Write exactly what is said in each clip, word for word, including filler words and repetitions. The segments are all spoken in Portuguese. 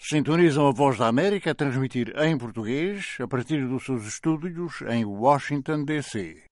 Sintonizam a Voz da América a transmitir em português a partir dos seus estúdios em Washington, D C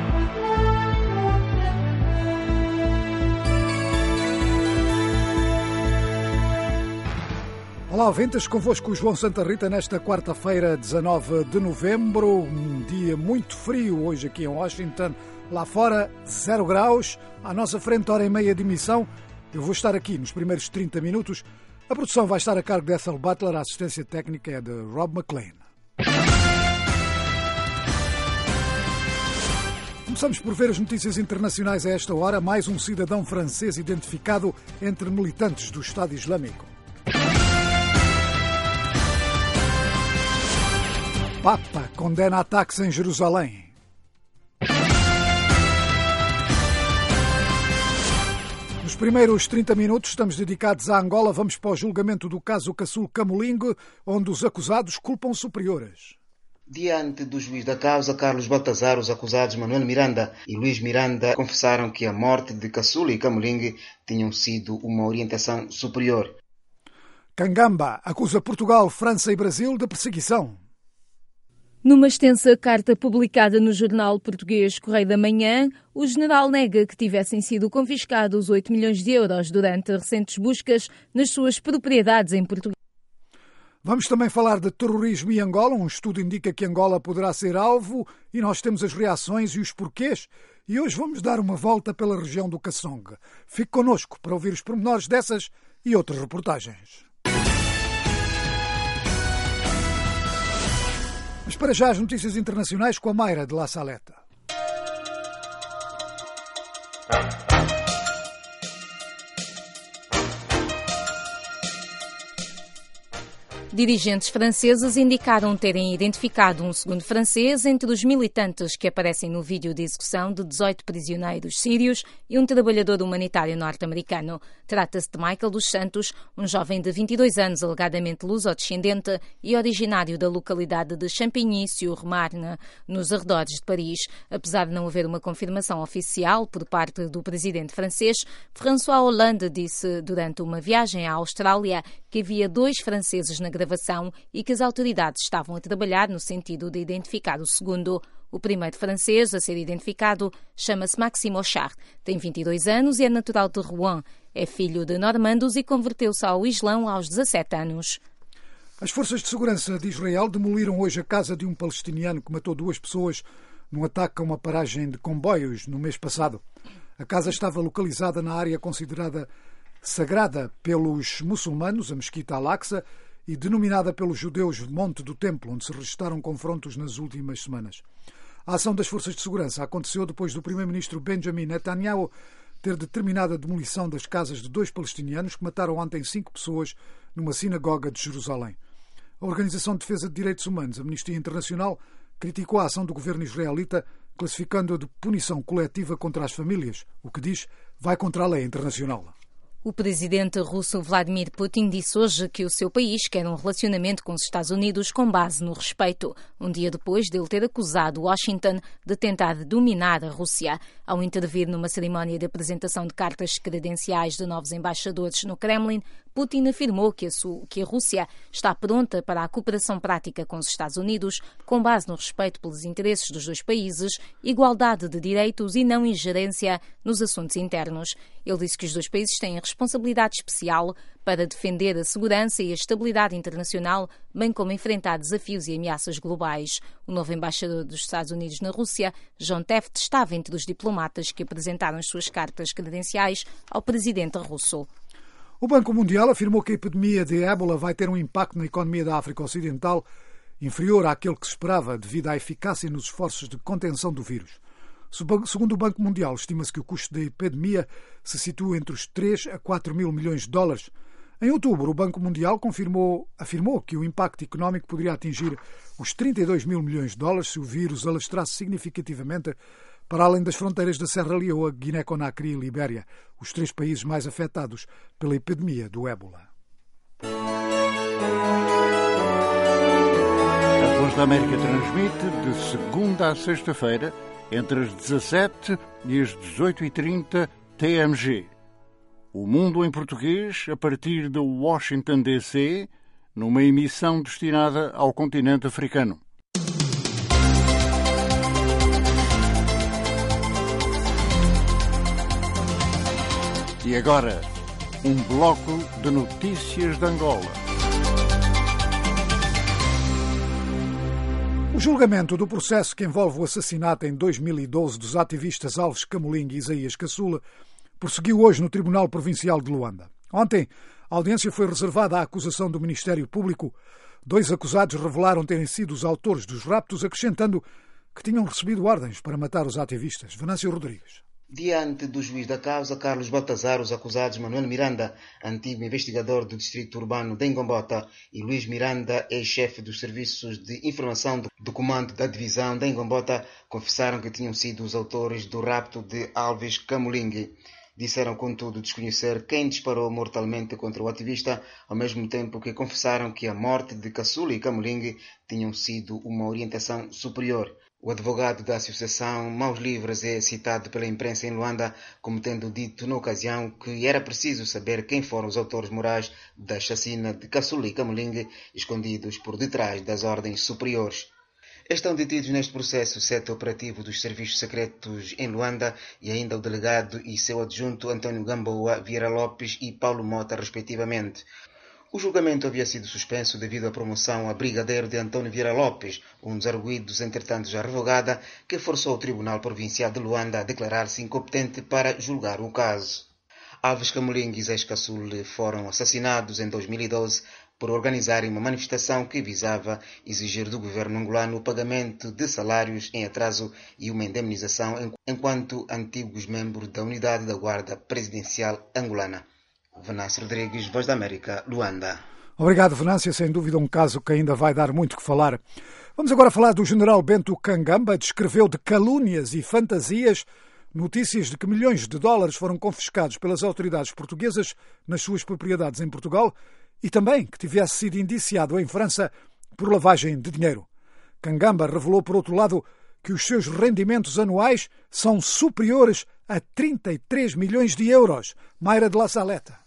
Olá, ouvintes, convosco o João Santa Rita nesta quarta-feira, dezanove de novembro, um dia muito frio hoje aqui em Washington, lá fora zero graus, à nossa frente hora e meia de emissão. Eu vou estar aqui nos primeiros trinta minutos, a produção vai estar a cargo de Ethel Butler, a assistência técnica é de Rob McLean. Começamos por ver as notícias internacionais a esta hora, mais um cidadão francês identificado entre militantes do Estado Islâmico. Papa condena ataques em Jerusalém. Nos primeiros trinta minutos estamos dedicados a Angola. Vamos para o julgamento do caso Caçul Camolingue, onde os acusados culpam superiores. Diante do juiz da causa, Carlos Baltazar, os acusados Manuel Miranda e Luís Miranda confessaram que a morte de Caçul e Camolingue tinham sido uma orientação superior. Cangamba acusa Portugal, França e Brasil de perseguição. Numa extensa carta publicada no jornal português Correio da Manhã, o general nega que tivessem sido confiscados oito milhões de euros durante recentes buscas nas suas propriedades em Portugal. Vamos também falar de terrorismo em Angola. Um estudo indica que Angola poderá ser alvo e nós temos as reações e os porquês. E hoje vamos dar uma volta pela região do Kassong. Fique connosco para ouvir os pormenores dessas e outras reportagens. Mas para já as notícias internacionais com a Mayra de La Saleta. Dirigentes franceses indicaram terem identificado um segundo francês entre os militantes que aparecem no vídeo de execução de dezoito prisioneiros sírios e um trabalhador humanitário norte-americano. Trata-se de Michael dos Santos, um jovem de vinte e dois anos, alegadamente luso-descendente e originário da localidade de Champigny-sur-Marne, nos arredores de Paris. Apesar de não haver uma confirmação oficial por parte do presidente francês, François Hollande disse durante uma viagem à Austrália que havia dois franceses na gravação e que as autoridades estavam a trabalhar no sentido de identificar o segundo. O primeiro francês a ser identificado chama-se Maxime Auchard, tem vinte e dois anos e é natural de Rouen. É filho de normandos e converteu-se ao Islão aos dezassete anos. As forças de segurança de Israel demoliram hoje a casa de um palestiniano que matou duas pessoas num ataque a uma paragem de comboios no mês passado. A casa estava localizada na área considerada sagrada pelos muçulmanos, a Mesquita Al-Aqsa, e denominada pelos judeus Monte do Templo, onde se registaram confrontos nas últimas semanas. A ação das forças de segurança aconteceu depois do primeiro-ministro Benjamin Netanyahu ter determinado a demolição das casas de dois palestinianos que mataram ontem cinco pessoas numa sinagoga de Jerusalém. A Organização de Defesa de Direitos Humanos, a Amnistia Internacional, criticou a ação do governo israelita, classificando-a de punição coletiva contra as famílias, o que diz vai contra a lei internacional. O presidente russo Vladimir Putin disse hoje que o seu país quer um relacionamento com os Estados Unidos com base no respeito, um dia depois de ele ter acusado Washington de tentar dominar a Rússia. Ao intervir numa cerimónia de apresentação de cartas credenciais de novos embaixadores no Kremlin, Putin afirmou que a, que a Rússia está pronta para a cooperação prática com os Estados Unidos com base no respeito pelos interesses dos dois países, igualdade de direitos e não ingerência nos assuntos internos. Ele disse que os dois países têm a responsabilidade especial para defender a segurança e a estabilidade internacional, bem como enfrentar desafios e ameaças globais. O novo embaixador dos Estados Unidos na Rússia, John Tefft, estava entre os diplomatas que apresentaram as suas cartas credenciais ao presidente russo. O Banco Mundial afirmou que a epidemia de ébola vai ter um impacto na economia da África Ocidental inferior àquele que se esperava devido à eficácia nos esforços de contenção do vírus. Segundo o Banco Mundial, estima-se que o custo da epidemia se situa entre os três a quatro mil milhões de dólares. Em outubro, o Banco Mundial confirmou, afirmou que o impacto económico poderia atingir os trinta e dois mil milhões de dólares se o vírus alastrasse significativamente para além das fronteiras da Serra Leoa, Guiné-Conakry e Libéria, os três países mais afetados pela epidemia do ébola. A Voz da América transmite de segunda a sexta-feira entre as dezassete e as dezoito e trinta T M G. O Mundo em Português, a partir de Washington, D C, numa emissão destinada ao continente africano. E agora, um bloco de notícias de Angola. O julgamento do processo que envolve o assassinato em dois mil e doze dos ativistas Alves Camoling e Isaías Caçula prosseguiu hoje no Tribunal Provincial de Luanda. Ontem, a audiência foi reservada à acusação do Ministério Público. Dois acusados revelaram terem sido os autores dos raptos, acrescentando que tinham recebido ordens para matar os ativistas. Venâncio Rodrigues. Diante do juiz da causa, Carlos Baltazar, os acusados Manuel Miranda, antigo investigador do Distrito Urbano de Ngombota, e Luís Miranda, ex-chefe dos Serviços de Informação do Comando da Divisão de Ngombota, confessaram que tinham sido os autores do rapto de Alves Camoling. Disseram, contudo, desconhecer quem disparou mortalmente contra o ativista, ao mesmo tempo que confessaram que a morte de Caçula e Camoling tinham sido uma orientação superior. O advogado da Associação Mãos Livres é citado pela imprensa em Luanda como tendo dito na ocasião que era preciso saber quem foram os autores morais da chacina de Caçula e Camoling, escondidos por detrás das ordens superiores. Estão detidos neste processo sete operativos dos serviços secretos em Luanda e ainda o delegado e seu adjunto António Gamboa, Vieira Lopes e Paulo Mota, respectivamente. O julgamento havia sido suspenso devido à promoção a brigadeiro de António Vieira Lopes, um dos arguidos, entretanto já revogada, que forçou o Tribunal Provincial de Luanda a declarar-se incompetente para julgar o caso. Alves Camoling e Isaías Caçula foram assassinados em dois mil e doze por organizarem uma manifestação que visava exigir do governo angolano o pagamento de salários em atraso e uma indemnização enquanto antigos membros da Unidade da Guarda Presidencial Angolana. Venâncio Rodrigues, Voz da América, Luanda. Obrigado, Venâncio. Sem dúvida um caso que ainda vai dar muito que falar. Vamos agora falar do general Bento Kangamba. Descreveu de calúnias e fantasias notícias de que milhões de dólares foram confiscados pelas autoridades portuguesas nas suas propriedades em Portugal e também que tivesse sido indiciado em França por lavagem de dinheiro. Kangamba revelou, por outro lado, que os seus rendimentos anuais são superiores a trinta e três milhões de euros. Mayra de la Saleta.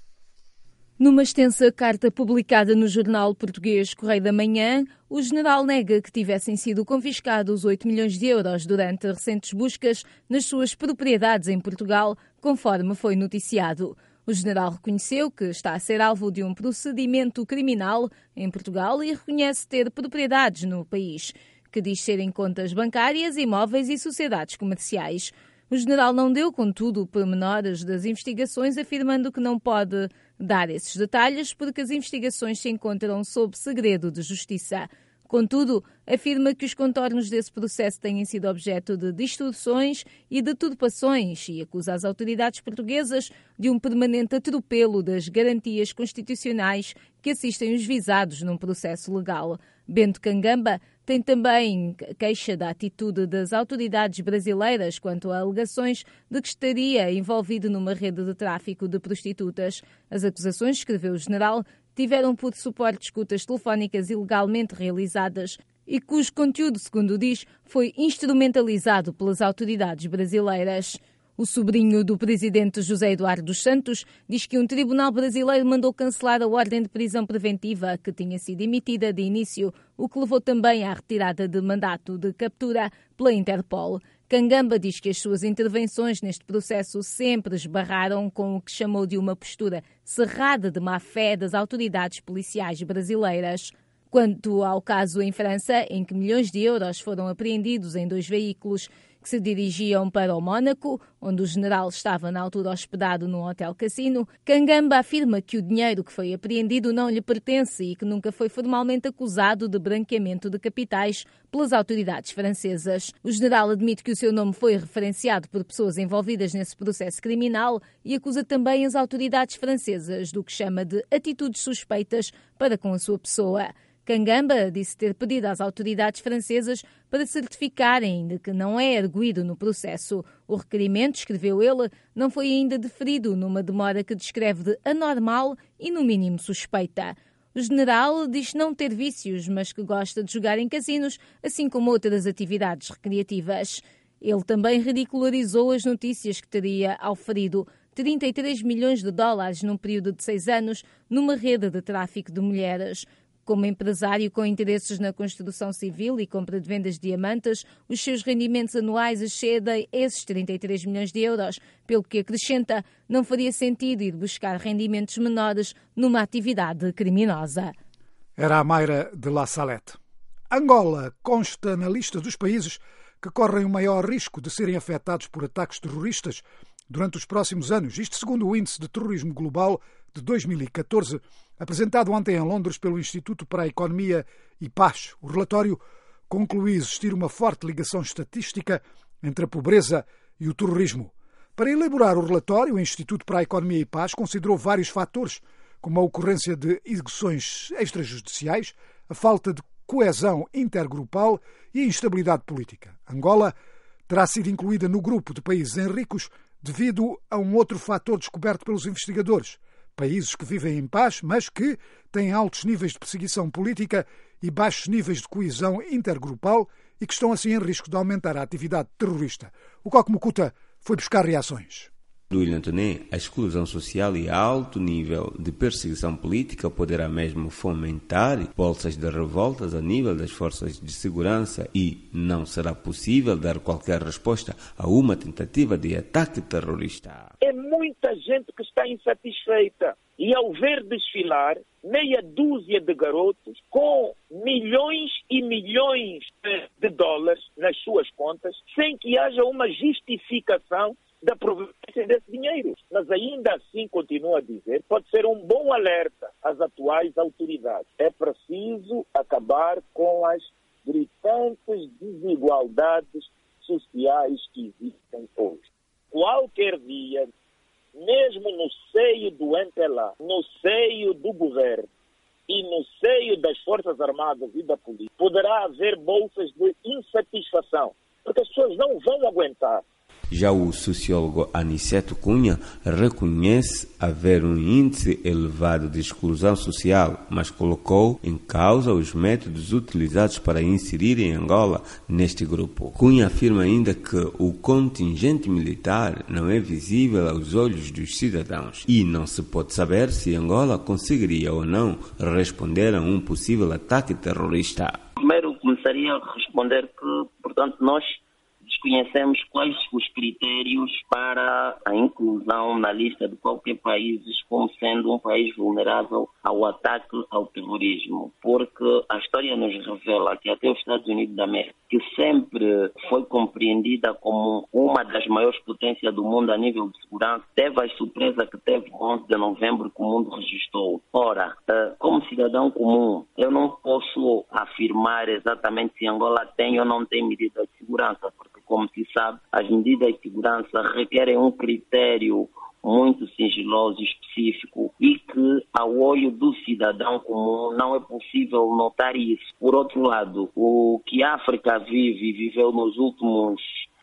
Numa extensa carta publicada no jornal português Correio da Manhã, o general nega que tivessem sido confiscados oito milhões de euros durante recentes buscas nas suas propriedades em Portugal, conforme foi noticiado. O general reconheceu que está a ser alvo de um procedimento criminal em Portugal e reconhece ter propriedades no país, que diz serem contas bancárias, imóveis e sociedades comerciais. O general não deu, contudo, pormenores das investigações, afirmando que não pode dar esses detalhes porque as investigações se encontram sob segredo de justiça. Contudo, afirma que os contornos desse processo têm sido objeto de distorções e deturpações e acusa as autoridades portuguesas de um permanente atropelo das garantias constitucionais que assistem os visados num processo legal. Bento Kangamba tem também queixa da atitude das autoridades brasileiras quanto a alegações de que estaria envolvido numa rede de tráfico de prostitutas. As acusações, escreveu o general, tiveram por suporte escutas telefónicas ilegalmente realizadas e cujo conteúdo, segundo diz, foi instrumentalizado pelas autoridades brasileiras. O sobrinho do presidente José Eduardo dos Santos diz que um tribunal brasileiro mandou cancelar a ordem de prisão preventiva que tinha sido emitida de início, o que levou também à retirada de mandato de captura pela Interpol. Kangamba diz que as suas intervenções neste processo sempre esbarraram com o que chamou de uma postura cerrada de má-fé das autoridades policiais brasileiras. Quanto ao caso em França, em que milhões de euros foram apreendidos em dois veículos que se dirigiam para o Mónaco, onde o general estava na altura hospedado num hotel-cassino, Kangamba afirma que o dinheiro que foi apreendido não lhe pertence e que nunca foi formalmente acusado de branqueamento de capitais pelas autoridades francesas. O general admite que o seu nome foi referenciado por pessoas envolvidas nesse processo criminal e acusa também as autoridades francesas do que chama de atitudes suspeitas para com a sua pessoa. Kangamba disse ter pedido às autoridades francesas para certificarem de que não é arguido no processo. O requerimento, escreveu ele, não foi ainda deferido numa demora que descreve de anormal e, no mínimo, suspeita. O general diz não ter vícios, mas que gosta de jogar em casinos, assim como outras atividades recreativas. Ele também ridicularizou as notícias que teria auferido trinta e três milhões de dólares num período de seis anos numa rede de tráfico de mulheres. Como empresário com interesses na construção civil e compra de vendas de diamantes, os seus rendimentos anuais excedem esses trinta e três milhões de euros, pelo que acrescenta, não faria sentido ir buscar rendimentos menores numa atividade criminosa. Era a Mayra de La Salette. Angola consta na lista dos países que correm o maior risco de serem afetados por ataques terroristas durante os próximos anos, isto segundo o Índice de Terrorismo Global de dois mil e catorze, apresentado ontem em Londres pelo Instituto para a Economia e Paz. O relatório conclui existir uma forte ligação estatística entre a pobreza e o terrorismo. Para elaborar o relatório, o Instituto para a Economia e Paz considerou vários fatores, como a ocorrência de execuções extrajudiciais, a falta de coesão intergrupal e a instabilidade política. Angola terá sido incluída no grupo de países em ricos devido a um outro fator descoberto pelos investigadores. Países que vivem em paz, mas que têm altos níveis de perseguição política e baixos níveis de coesão intergrupal e que estão assim em risco de aumentar a atividade terrorista. O Coque Mukuta foi buscar reações. Do Ilhantoné, a exclusão social e alto nível de perseguição política poderá mesmo fomentar bolsas de revoltas a nível das forças de segurança e não será possível dar qualquer resposta a uma tentativa de ataque terrorista. É muita gente que está insatisfeita e ao ver desfilar meia dúzia de garotos com milhões e milhões de dólares nas suas contas sem que haja uma justificação da proveniência desse dinheiro. Mas ainda assim, continuo a dizer, pode ser um bom alerta às atuais autoridades. É preciso acabar com as gritantes desigualdades sociais que existem hoje. Qualquer dia, mesmo no seio do M P L A, no seio do governo e no seio das Forças Armadas e da polícia, poderá haver bolsas de insatisfação, porque as pessoas não vão aguentar. Já o sociólogo Aniceto Cunha reconhece haver um índice elevado de exclusão social, mas colocou em causa os métodos utilizados para inserir em Angola neste grupo. Cunha afirma ainda que o contingente militar não é visível aos olhos dos cidadãos e não se pode saber se Angola conseguiria ou não responder a um possível ataque terrorista. Primeiro, começaria a responder que, portanto, nós desconhecemos quais os critérios para a inclusão na lista de qualquer país como sendo um país vulnerável ao ataque ao terrorismo, porque a história nos revela que até os Estados Unidos da América, que sempre foi compreendida como uma das maiores potências do mundo a nível de segurança, teve a surpresa que teve onze de novembro que o mundo registrou. Ora, como cidadão comum, eu não posso afirmar exatamente se Angola tem ou não tem medidas de segurança, porque, como se sabe, as medidas de segurança requerem um critério muito sigiloso e específico e que, ao olho do cidadão comum, não é possível notar isso. Por outro lado, o que a África vive e viveu nos últimos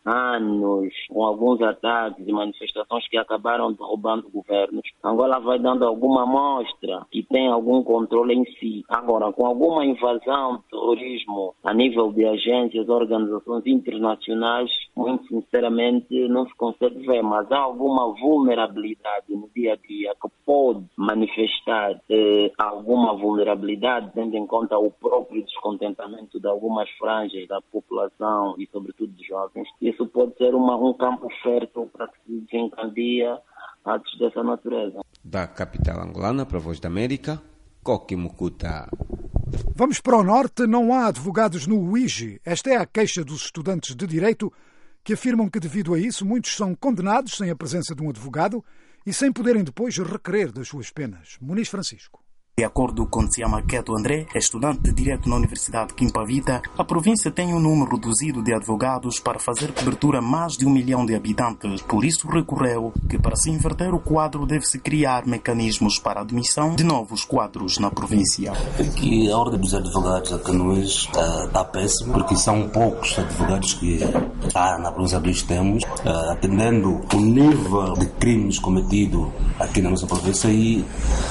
anos, com alguns ataques e manifestações que acabaram derrubando governos, Angola vai dando alguma amostra que tem algum controle em si. Agora, com alguma invasão, terrorismo a nível de agências, organizações internacionais, muito sinceramente não se consegue ver, mas há alguma vulnerabilidade no dia a dia que pode manifestar eh, alguma vulnerabilidade, tendo em conta o próprio descontentamento de algumas franjas da população e sobretudo de jovens. Isso pode ser uma, um campo fértil para que se desencadeie atos dessa natureza. Da capital angolana para a Voz da América, Coque Mukuta. Vamos para o norte. Não há advogados no U I G I. Esta é a queixa dos estudantes de Direito, que afirmam que, devido a isso, muitos são condenados sem a presença de um advogado e sem poderem depois requerer das suas penas. Muniz Francisco. De acordo com Tsiama Keto André, estudante de Direito na Universidade Quimpavita, a província tem um número reduzido de advogados para fazer cobertura a mais de um milhão de habitantes. Por isso recorreu que, para se inverter o quadro, deve-se criar mecanismos para a admissão de novos quadros na província. Aqui a ordem dos advogados a Canoes está péssima, porque são poucos advogados que há na província dos temos, uh, atendendo o nível de crimes cometidos aqui na nossa província e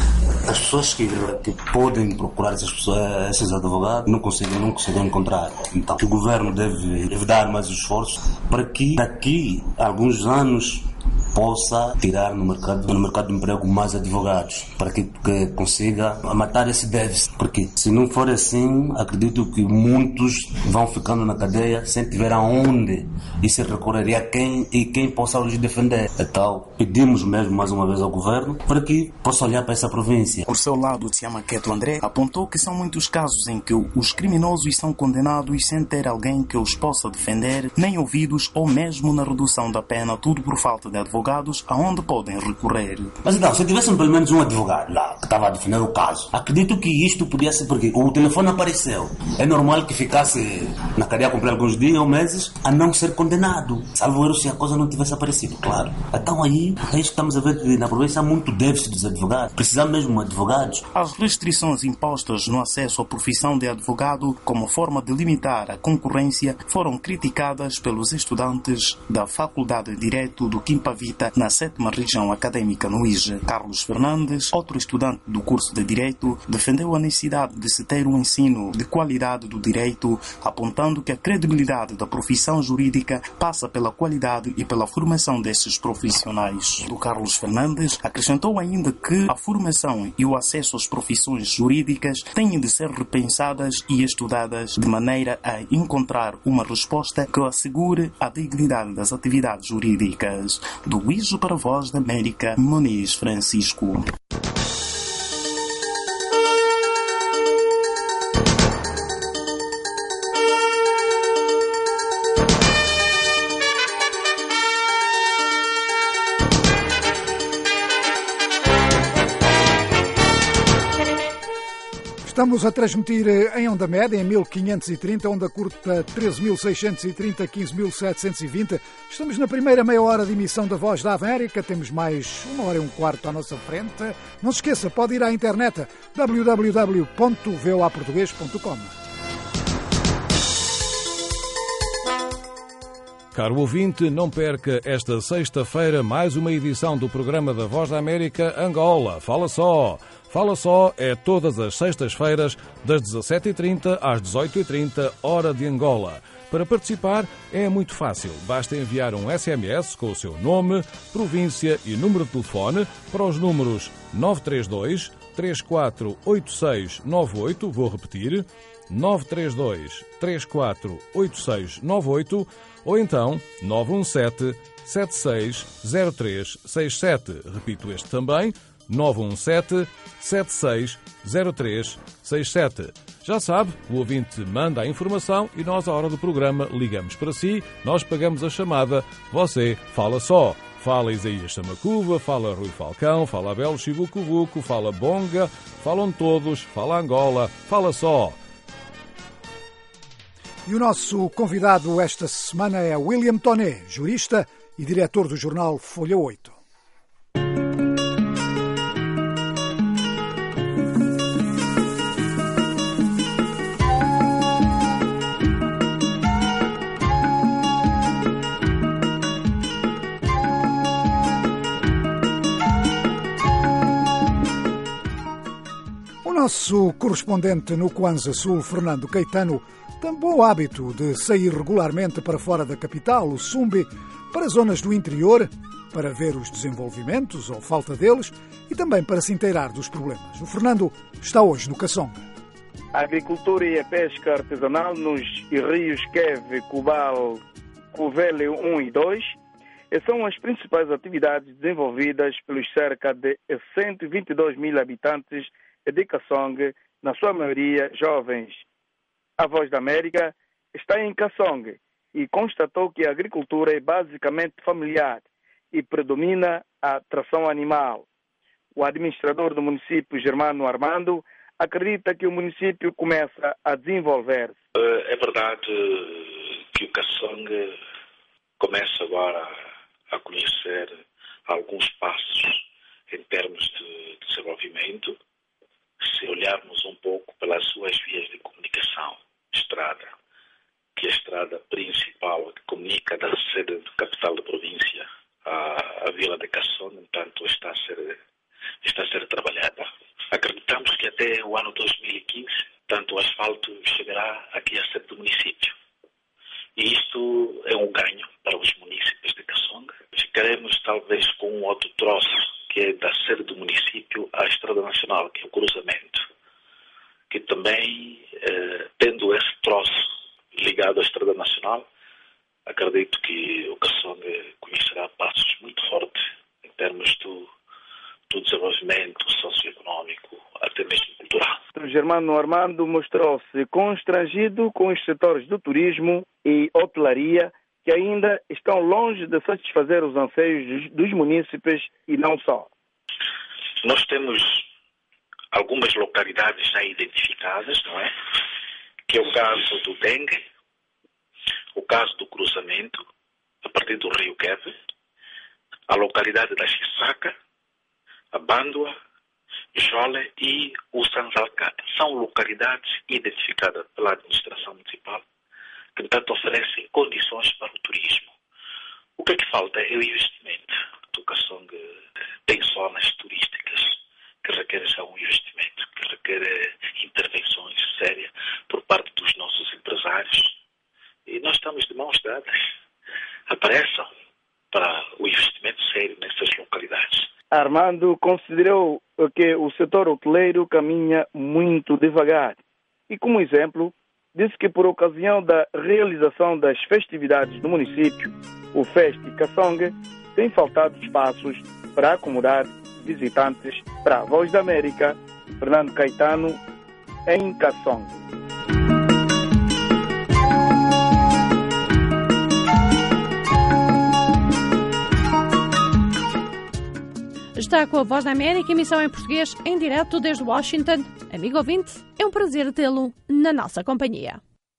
as pessoas que, que podem procurar essas pessoas, esses advogados, não conseguem, não conseguem encontrar. Então, o governo deve, deve dar mais esforço para que daqui a alguns anos possa tirar no mercado, no mercado de emprego mais advogados, para que, que consiga matar esse déficit. Porque se não for assim, acredito que muitos vão ficando na cadeia sem tiver aonde e se recorreria a quem e quem possa os defender. Então, pedimos mesmo mais uma vez ao governo para que possa olhar para essa província. Por seu lado, Tiamaqueto André apontou que são muitos casos em que os criminosos são condenados sem ter alguém que os possa defender, nem ouvidos ou mesmo na redução da pena, tudo por falta de advogados aonde podem recorrer. Mas então, se tivessem pelo menos um advogado lá que estava a defender o caso, acredito que isto podia ser porque o telefone apareceu. É normal que ficasse na cadeia por alguns dias ou meses a não ser condenado, salvo erro se a coisa não tivesse aparecido, claro. Então aí, é isso que estamos a ver que na província há muito déficit dos advogados. Precisamos mesmo de advogados. As restrições impostas no acesso à profissão de advogado como forma de limitar a concorrência foram criticadas pelos estudantes da Faculdade de Direito do Quimpavita na sétima região académica no I J E. Carlos Fernandes, outro estudante do curso de Direito, defendeu a necessidade de se ter um ensino de qualidade do direito, apontando que a credibilidade da profissão jurídica passa pela qualidade e pela formação desses profissionais. O Carlos Fernandes acrescentou ainda que a formação e o acesso às profissões jurídicas têm de ser repensadas e estudadas de maneira a encontrar uma resposta que assegure a dignidade das atividades jurídicas. Do I J E para a Voz da América, Muniz Francisco. Estamos a transmitir em onda média, em mil quinhentos e trinta, onda curta treze mil seiscentos e trinta, quinze mil setecentos e vinte. Estamos na primeira meia hora de emissão da Voz da América. Temos mais uma hora e um quarto à nossa frente. Não se esqueça, pode ir à internet w w w ponto v o a português ponto com. Caro ouvinte, não perca esta sexta-feira mais uma edição do programa da Voz da América Angola. Fala só! Fala Só é todas as sextas-feiras, das dezassete e trinta às dezoito e trinta, hora de Angola. Para participar é muito fácil. Basta enviar um S M S com o seu nome, província e número de telefone para os números nove três dois, três quatro oito seis nove oito, vou repetir, nove três dois, três quatro oito seis nove oito, ou então nove um sete, sete seis zero três seis sete. Repito este também, nove um sete, sete seis zero três seis sete. Já sabe, o ouvinte manda a informação e nós, à hora do programa, ligamos para si, nós pagamos a chamada, você fala só. Fala Isaías Samacuva, fala Rui Falcão, fala Abel Chibucubuco, fala Bonga, falam todos, fala Angola, fala só. E o nosso convidado esta semana é William Toné, jurista e diretor do jornal Folha oito. O nosso correspondente no Kwanza Sul, Fernando Caetano, tem bom hábito de sair regularmente para fora da capital, o Sumbe, para zonas do interior, para ver os desenvolvimentos ou falta deles e também para se inteirar dos problemas. O Fernando está hoje no Kassonga. A agricultura e a pesca artesanal nos rios Queve, Cubal, Covele um e dois são as principais atividades desenvolvidas pelos cerca de cento e vinte e dois mil habitantes de Kassonga, na sua maioria jovens. A Voz da América está em Kassonga e constatou que a agricultura é basicamente familiar e predomina a tração animal. O administrador do município, Germano Armando, acredita que o município começa a desenvolver-se. É verdade que o Kassonga começa agora a conhecer alguns passos em termos de desenvolvimento, se olharmos um pouco pelas suas vias de comunicação. Estrada, que é a estrada principal que comunica da sede da capital da província à, à vila de Kassonga, portanto, está a ser, está a ser trabalhada. Acreditamos que até o ano dois mil e quinze, tanto o asfalto chegará aqui à sede do município. E isto é um ganho para os municípios de Kassonga. Ficaremos talvez que também, eh, tendo esse troço ligado à Estrada Nacional, acredito que o Kassonga conhecerá passos muito fortes em termos do, do desenvolvimento socioeconómico, até mesmo cultural. O Germano Armando mostrou-se constrangido com os setores do turismo e hotelaria, que ainda estão longe de satisfazer os anseios dos munícipes e não só. Nós temos algumas localidades já identificadas, não é? Que é o caso do Dengue, o caso do cruzamento, a partir do Rio Queve, a localidade da Chissaca, a Bândua, Jole e o Sanzalcate. São localidades identificadas pela administração municipal que, portanto, oferecem condições para o turismo. O que é que falta é o investimento. O Kassonga tem zonas turísticas que requerem já um investimento, que requerem intervenções sérias por parte dos nossos empresários. E nós estamos de mãos dadas. Apareçam para o investimento sério nessas localidades. Armando considerou que o setor hoteleiro caminha muito devagar. E, como exemplo, disse que por ocasião da realização das festividades do município, o Festi Kassonga tem faltado espaços para acomodar visitantes. Para a Voz da América, Fernando Caetano, em Kassonga. Está com a Voz da América, emissão em português, em direto desde Washington. Amigo ouvinte, é um prazer tê-lo na nossa companhia.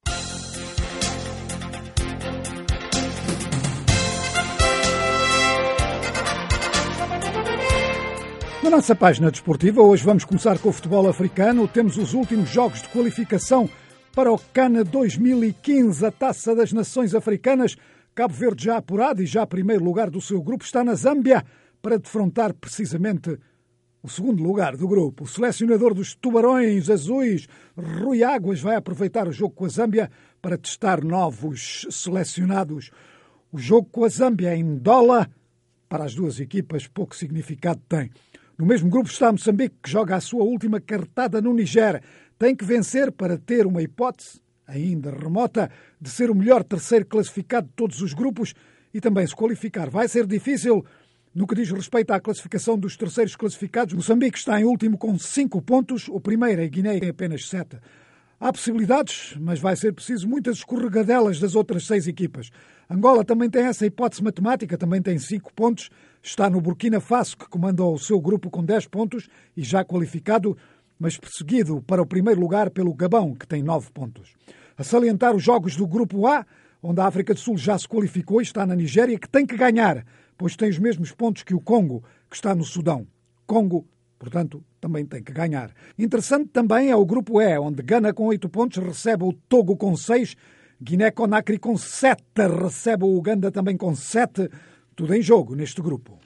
Na nossa página desportiva, hoje vamos começar com o futebol africano. Temos os últimos jogos de qualificação para o CAN dois mil e quinze, a Taça das Nações Africanas. Cabo Verde já apurado e já primeiro lugar do seu grupo está na Zâmbia para defrontar precisamente o segundo lugar do grupo. O selecionador dos Tubarões Azuis, Rui Águas, vai aproveitar o jogo com a Zâmbia para testar novos selecionados. O jogo com a Zâmbia em Ndola, para as duas equipas, pouco significado tem. No mesmo grupo está Moçambique, que joga a sua última cartada no Niger. Tem que vencer para ter uma hipótese, ainda remota, de ser o melhor terceiro classificado de todos os grupos e também se qualificar. Vai ser difícil. No que diz respeito à classificação dos terceiros classificados, Moçambique está em último com cinco pontos, o primeiro é Guiné tem apenas sete. Há possibilidades, mas vai ser preciso muitas escorregadelas das outras seis equipas. Angola também tem essa hipótese matemática, também tem cinco pontos, está no Burkina Faso, que comandou o seu grupo com dez pontos e já qualificado, mas perseguido para o primeiro lugar pelo Gabão, que tem nove pontos. A salientar os jogos do grupo A, onde a África do Sul já se qualificou e está na Nigéria, que tem que ganhar, pois tem os mesmos pontos que o Congo, que está no Sudão. Congo, portanto, também tem que ganhar. Interessante também é o grupo E, onde Gana com oito pontos recebe o Togo com seis, Guiné-Conakry com sete, recebe o Uganda também com sete, tudo em jogo neste grupo.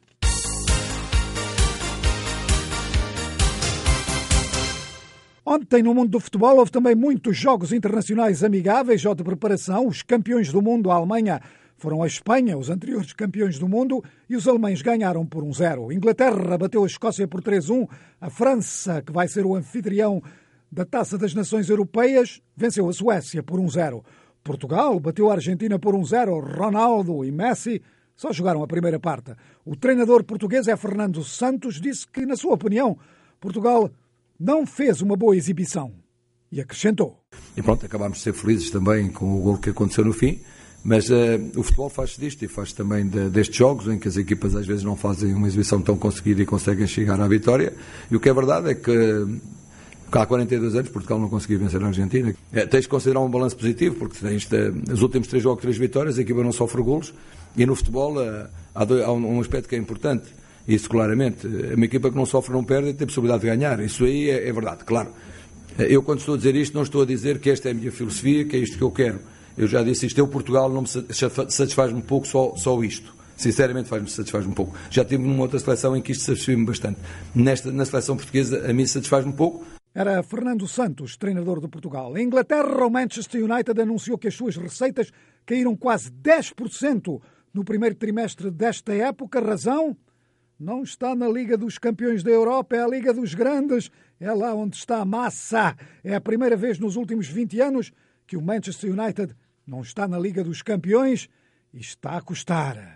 Ontem, no mundo do futebol, houve também muitos jogos internacionais amigáveis ou de preparação. Os campeões do mundo, a Alemanha, foram a Espanha, os anteriores campeões do mundo, e os alemães ganharam por um zero. Inglaterra bateu a Escócia por três a um. A França, que vai ser o anfitrião da Taça das Nações Europeias, venceu a Suécia por um zero. Portugal bateu a Argentina por um zero. Ronaldo e Messi só jogaram a primeira parte. O treinador português é Fernando Santos, disse que, na sua opinião, Portugal não fez uma boa exibição. E acrescentou. E pronto, acabámos de ser felizes também com o gol que aconteceu no fim. Mas uh, o futebol faz-se disto e faz também de, destes jogos em que as equipas às vezes não fazem uma exibição tão conseguida e conseguem chegar à vitória. E o que é verdade é que há quarenta e dois anos Portugal não conseguiu vencer a Argentina. É, tens de considerar um balanço positivo, porque tens de, os últimos três jogos, três vitórias, a equipa não sofre golos. E no futebol uh, há, dois, há um, um aspecto que é importante. Isso claramente, uma equipa que não sofre não perde e tem possibilidade de ganhar. Isso aí é, é verdade, claro. Eu quando estou a dizer isto não estou a dizer que esta é a minha filosofia, que é isto que eu quero. Eu já disse isto, eu Portugal não me satisfaz um pouco só, só isto. Sinceramente faz-me satisfaz um pouco. Já tive numa outra seleção em que isto satisfaz-me bastante. Nesta, na seleção portuguesa a mim satisfaz um pouco. Era Fernando Santos, treinador de Portugal. Em Inglaterra, o Manchester United anunciou que as suas receitas caíram quase dez por cento no primeiro trimestre desta época. Razão? Não está na Liga dos Campeões da Europa, é a Liga dos Grandes é lá onde está a massa. É a primeira vez nos últimos vinte anos que o Manchester United não está na Liga dos Campeões e está a custar.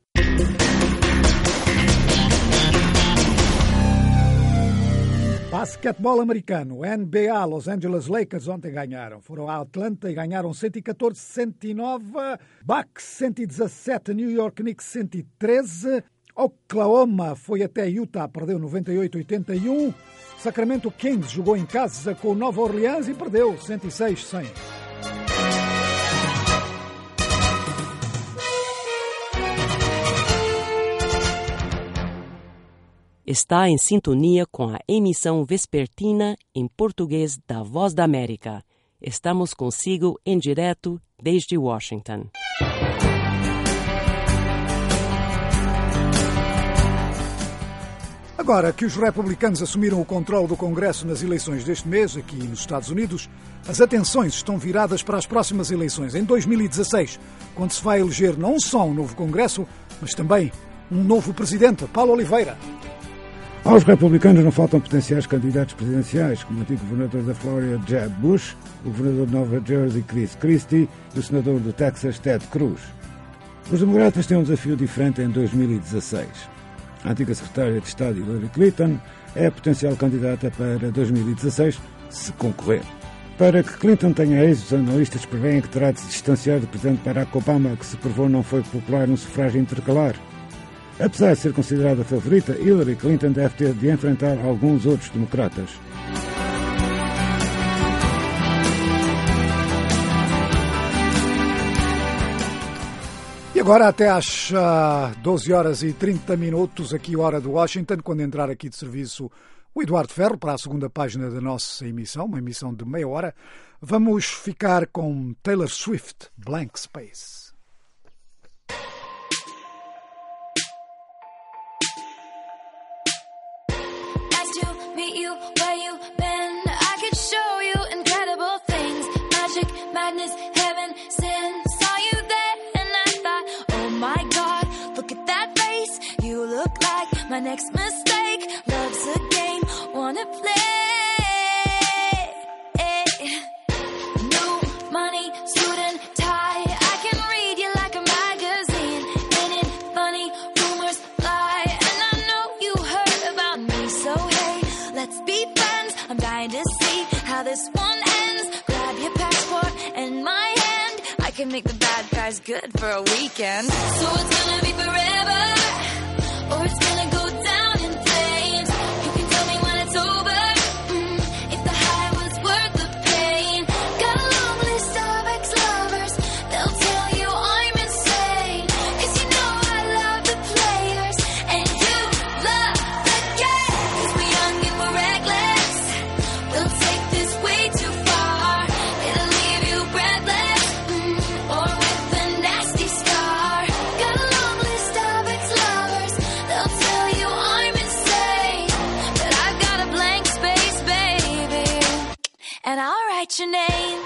Basquetebol americano, N B A, Los Angeles Lakers ontem ganharam. Foram a Atlanta e ganharam cento e catorze a cento e nove. Bucks cento e dezassete, New York Knicks cento e treze. Oklahoma foi até Utah, perdeu noventa e oito a oitenta e um. Sacramento Kings jogou em casa com Nova Orleans e perdeu cento e seis a cem. Está em sintonia com a emissão vespertina em português da Voz da América. Estamos consigo em direto desde Washington. Agora que os republicanos assumiram o controle do Congresso nas eleições deste mês, aqui nos Estados Unidos, as atenções estão viradas para as próximas eleições, em dois mil e dezasseis, quando se vai eleger não só um novo Congresso, mas também um novo presidente, Paulo Oliveira. Aos republicanos não faltam potenciais candidatos presidenciais, como o antigo governador da Flórida, Jeb Bush, o governador de Nova Jersey, Chris Christie, e o senador do Texas, Ted Cruz. Os democratas têm um desafio diferente em dois mil e dezasseis. A antiga secretária de Estado, Hillary Clinton, é a potencial candidata para dois mil e dezasseis, se concorrer. Para que Clinton tenha êxito, os analistas preveem que terá de se distanciar do presidente Barack Obama, que se provou não foi popular no sufrágio intercalar. Apesar de ser considerada a favorita, Hillary Clinton deve ter de enfrentar alguns outros democratas. E agora até às uh, doze horas e trinta minutos, aqui hora de Washington, quando entrar aqui de serviço o Eduardo Ferro para a segunda página da nossa emissão, uma emissão de meia hora, vamos ficar com Taylor Swift, Blank Space. Madness, heaven, sin, saw you there and I thought, oh my God, look at that face, you look like my next mistake, love's a game, wanna play, new money, suit and tie, I can read you like a magazine, ain't it funny, rumors lie, and I know you heard about me, so hey, let's be friends, I'm dying to see how this one ends, grab your passport and my hand, I can make the bad guys good for a weekend. So it's gonna be forever, or it's gonna go down in flames. You can tell me when it's over, mm, if the high was worth the pain. Got a long list of ex-lovers, they'll tell you I'm insane. Cause you know I love the players, and you love the game. Cause we're young and we're reckless, we'll take this way too far. It'll leave you breathless, mm, or with a nasty scar. Got a long list of ex-lovers, they'll tell you I'm insane. But I've got a blank space, baby, and I'll write your name.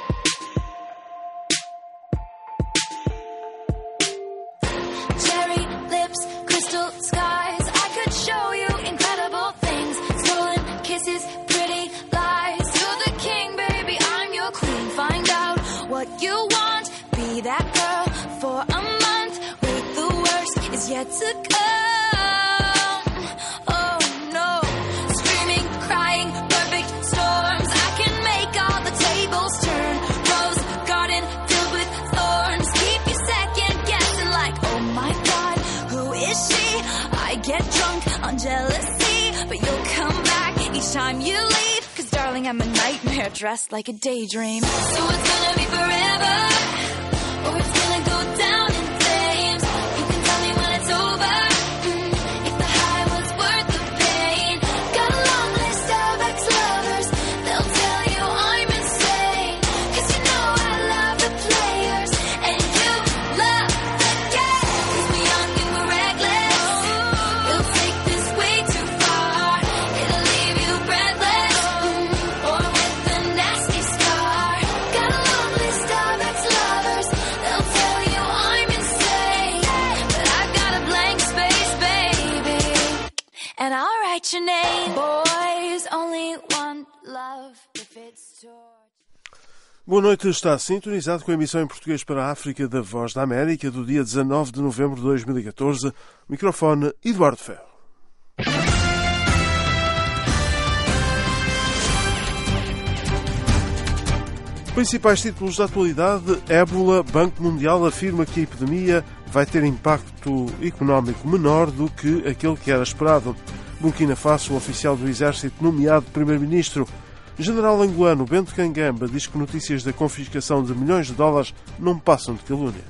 Cherry lips, crystal skies, I could show you incredible things. Stolen kisses, pretty lies. You're the king, baby, I'm your queen. Find out what you want, be that girl for a month. Wait, the worst is yet to come. Oh no, screaming, crying, perfect storms. I can make all the tables turn. Rose garden filled with thorns. Keep you second guessing like, oh my God, who is she? I get drunk on jealousy, but you'll come back each time you leave. Cause darling, I'm a nightmare dressed like a daydream. So it's gonna be forever, or it's gonna go down in flames. You can tell me when it's over, mm, if the high was worth the pain. Got a long list of ex-lovers, they'll tell you I'm insane. Cause you know I love the players, and you love the game. Cause we're young and we're reckless, we'll take this way too far. It'll leave you breathless, mm, or with a nasty scar. Got a long list of ex-lovers, Boa noite, está sintonizado com a emissão em português para a África da Voz da América do dia dezanove de novembro de dois mil e catorze. Microfone Eduardo Ferro. Principais títulos da atualidade: Ébola, Banco Mundial afirma que a epidemia vai ter impacto económico menor do que aquele que era esperado. Burkina Faso, o oficial do exército nomeado primeiro-ministro. General angolano Bento Kangamba diz que notícias da confiscação de milhões de dólares não passam de calúnia.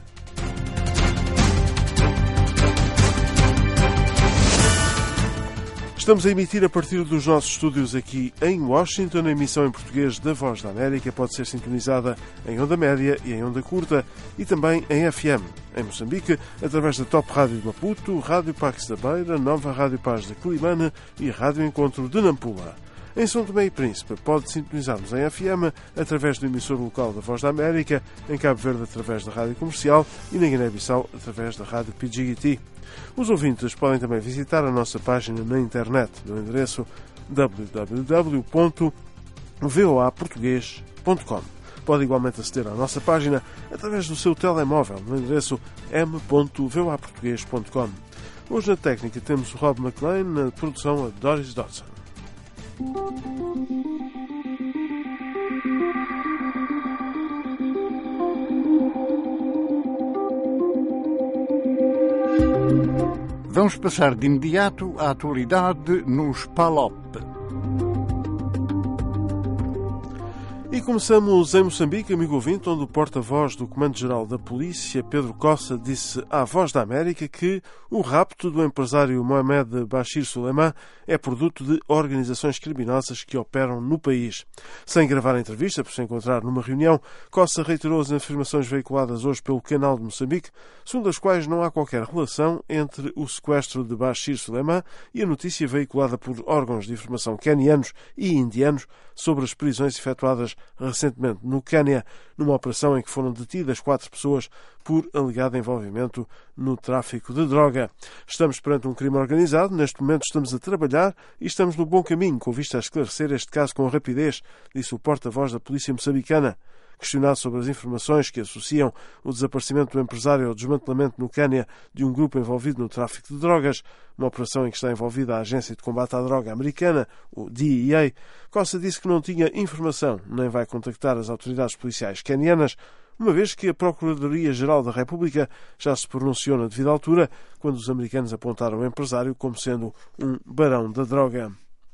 Estamos a emitir a partir dos nossos estúdios aqui em Washington. A emissão em português da Voz da América pode ser sintonizada em onda média e em onda curta e também em F M. Em Moçambique, através da Top Rádio de Maputo, Rádio Pax da Beira, Nova Rádio Paz de Quelimane e Rádio Encontro de Nampula. Em São Tomé e Príncipe, pode sintonizar-nos em F M através do emissor local da Voz da América, em Cabo Verde através da Rádio Comercial e na Guiné-Bissau através da Rádio P G T. Os ouvintes podem também visitar a nossa página na internet no endereço w w w ponto voa português ponto com. Pode igualmente aceder à nossa página através do seu telemóvel no endereço m ponto voa português ponto com. Hoje na técnica temos o Rob McLean, na produção a Doris Dodson. Vamos passar de imediato à atualidade nos P A L O P. E começamos em Moçambique, amigo ouvinte, onde o porta-voz do Comando-Geral da Polícia, Pedro Cossa, disse à Voz da América que o rapto do empresário Mohamed Bashir Suleiman é produto de organizações criminosas que operam no país. Sem gravar a entrevista, por se encontrar numa reunião, Cossa reiterou as afirmações veiculadas hoje pelo Canal de Moçambique, segundo as quais não há qualquer relação entre o sequestro de Bashir Suleiman e a notícia veiculada por órgãos de informação quenianos e indianos sobre as prisões efetuadas recentemente no Quênia, numa operação em que foram detidas quatro pessoas por alegado envolvimento no tráfico de droga. Estamos perante um crime organizado, neste momento estamos a trabalhar e estamos no bom caminho com vista a esclarecer este caso com rapidez, disse o porta-voz da polícia moçambicana. Questionado sobre as informações que associam o desaparecimento do empresário ao desmantelamento no Quênia de um grupo envolvido no tráfico de drogas, uma operação em que está envolvida a Agência de Combate à Droga americana, o D E A, Cossa disse que não tinha informação nem vai contactar as autoridades policiais quenianas, uma vez que a Procuradoria-Geral da República já se pronunciou na devida altura quando os americanos apontaram o empresário como sendo um barão da droga.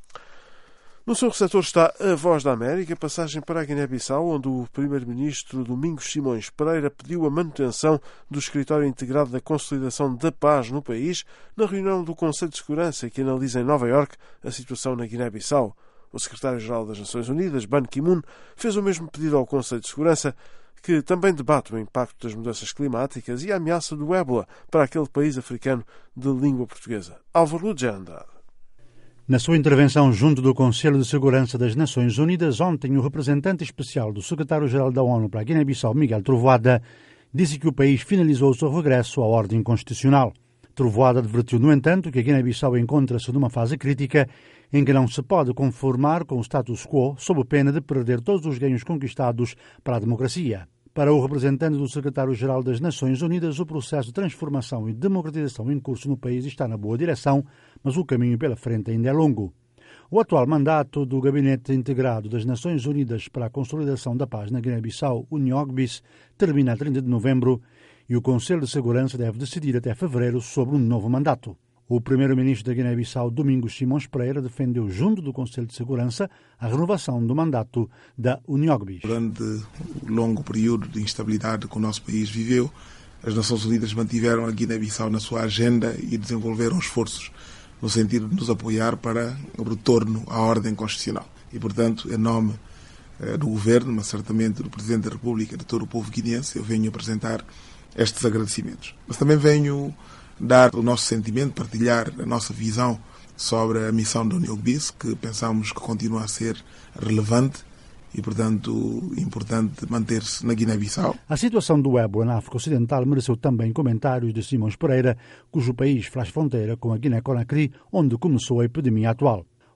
No seu receptor está a Voz da América, passagem para a Guiné-Bissau, onde o primeiro-ministro Domingos Simões Pereira pediu a manutenção do Escritório Integrado da Consolidação da Paz no país, na reunião do Conselho de Segurança que analisa em Nova Iorque a situação na Guiné-Bissau. O secretário-geral das Nações Unidas, Ban Ki-moon, fez o mesmo pedido ao Conselho de Segurança, que também debate o impacto das mudanças climáticas e a ameaça do ébola para aquele país africano de língua portuguesa. Álvaro Lúcia Andrade. Na sua intervenção junto do Conselho de Segurança das Nações Unidas, ontem o representante especial do secretário-geral da ONU para a Guiné-Bissau, Miguel Trovoada, disse que o país finalizou o seu regresso à ordem constitucional. Trovoada advertiu, no entanto, que a Guiné-Bissau encontra-se numa fase crítica em que não se pode conformar com o status quo sob pena de perder todos os ganhos conquistados para a democracia. Para o representante do secretário-geral das Nações Unidas, o processo de transformação e democratização em curso no país está na boa direção, mas o caminho pela frente ainda é longo. O atual mandato do Gabinete Integrado das Nações Unidas para a Consolidação da Paz na Guiné-Bissau, o NIOGBIS, termina a trinta de novembro e o Conselho de Segurança deve decidir até fevereiro sobre um novo mandato. O primeiro-ministro da Guiné-Bissau, Domingos Simões Pereira, defendeu junto do Conselho de Segurança a renovação do mandato da UNIOGBIS. Durante o longo período de instabilidade que o nosso país viveu, as Nações Unidas mantiveram a Guiné-Bissau na sua agenda e desenvolveram esforços no sentido de nos apoiar para o retorno à ordem constitucional. E, portanto, em nome eh, do Governo, mas certamente do Presidente da República e de todo o povo guineense, eu venho apresentar estes agradecimentos. Mas também venho dar o nosso sentimento, partilhar a nossa visão sobre a missão da UNIOGBIS, que pensamos que continua a ser relevante e, portanto, importante manter-se na Guiné-Bissau. A situação do ébola na África Ocidental mereceu também comentários de Simões Pereira, cujo país faz fronteira com a Guiné-Conakry, onde começou a epidemia atual.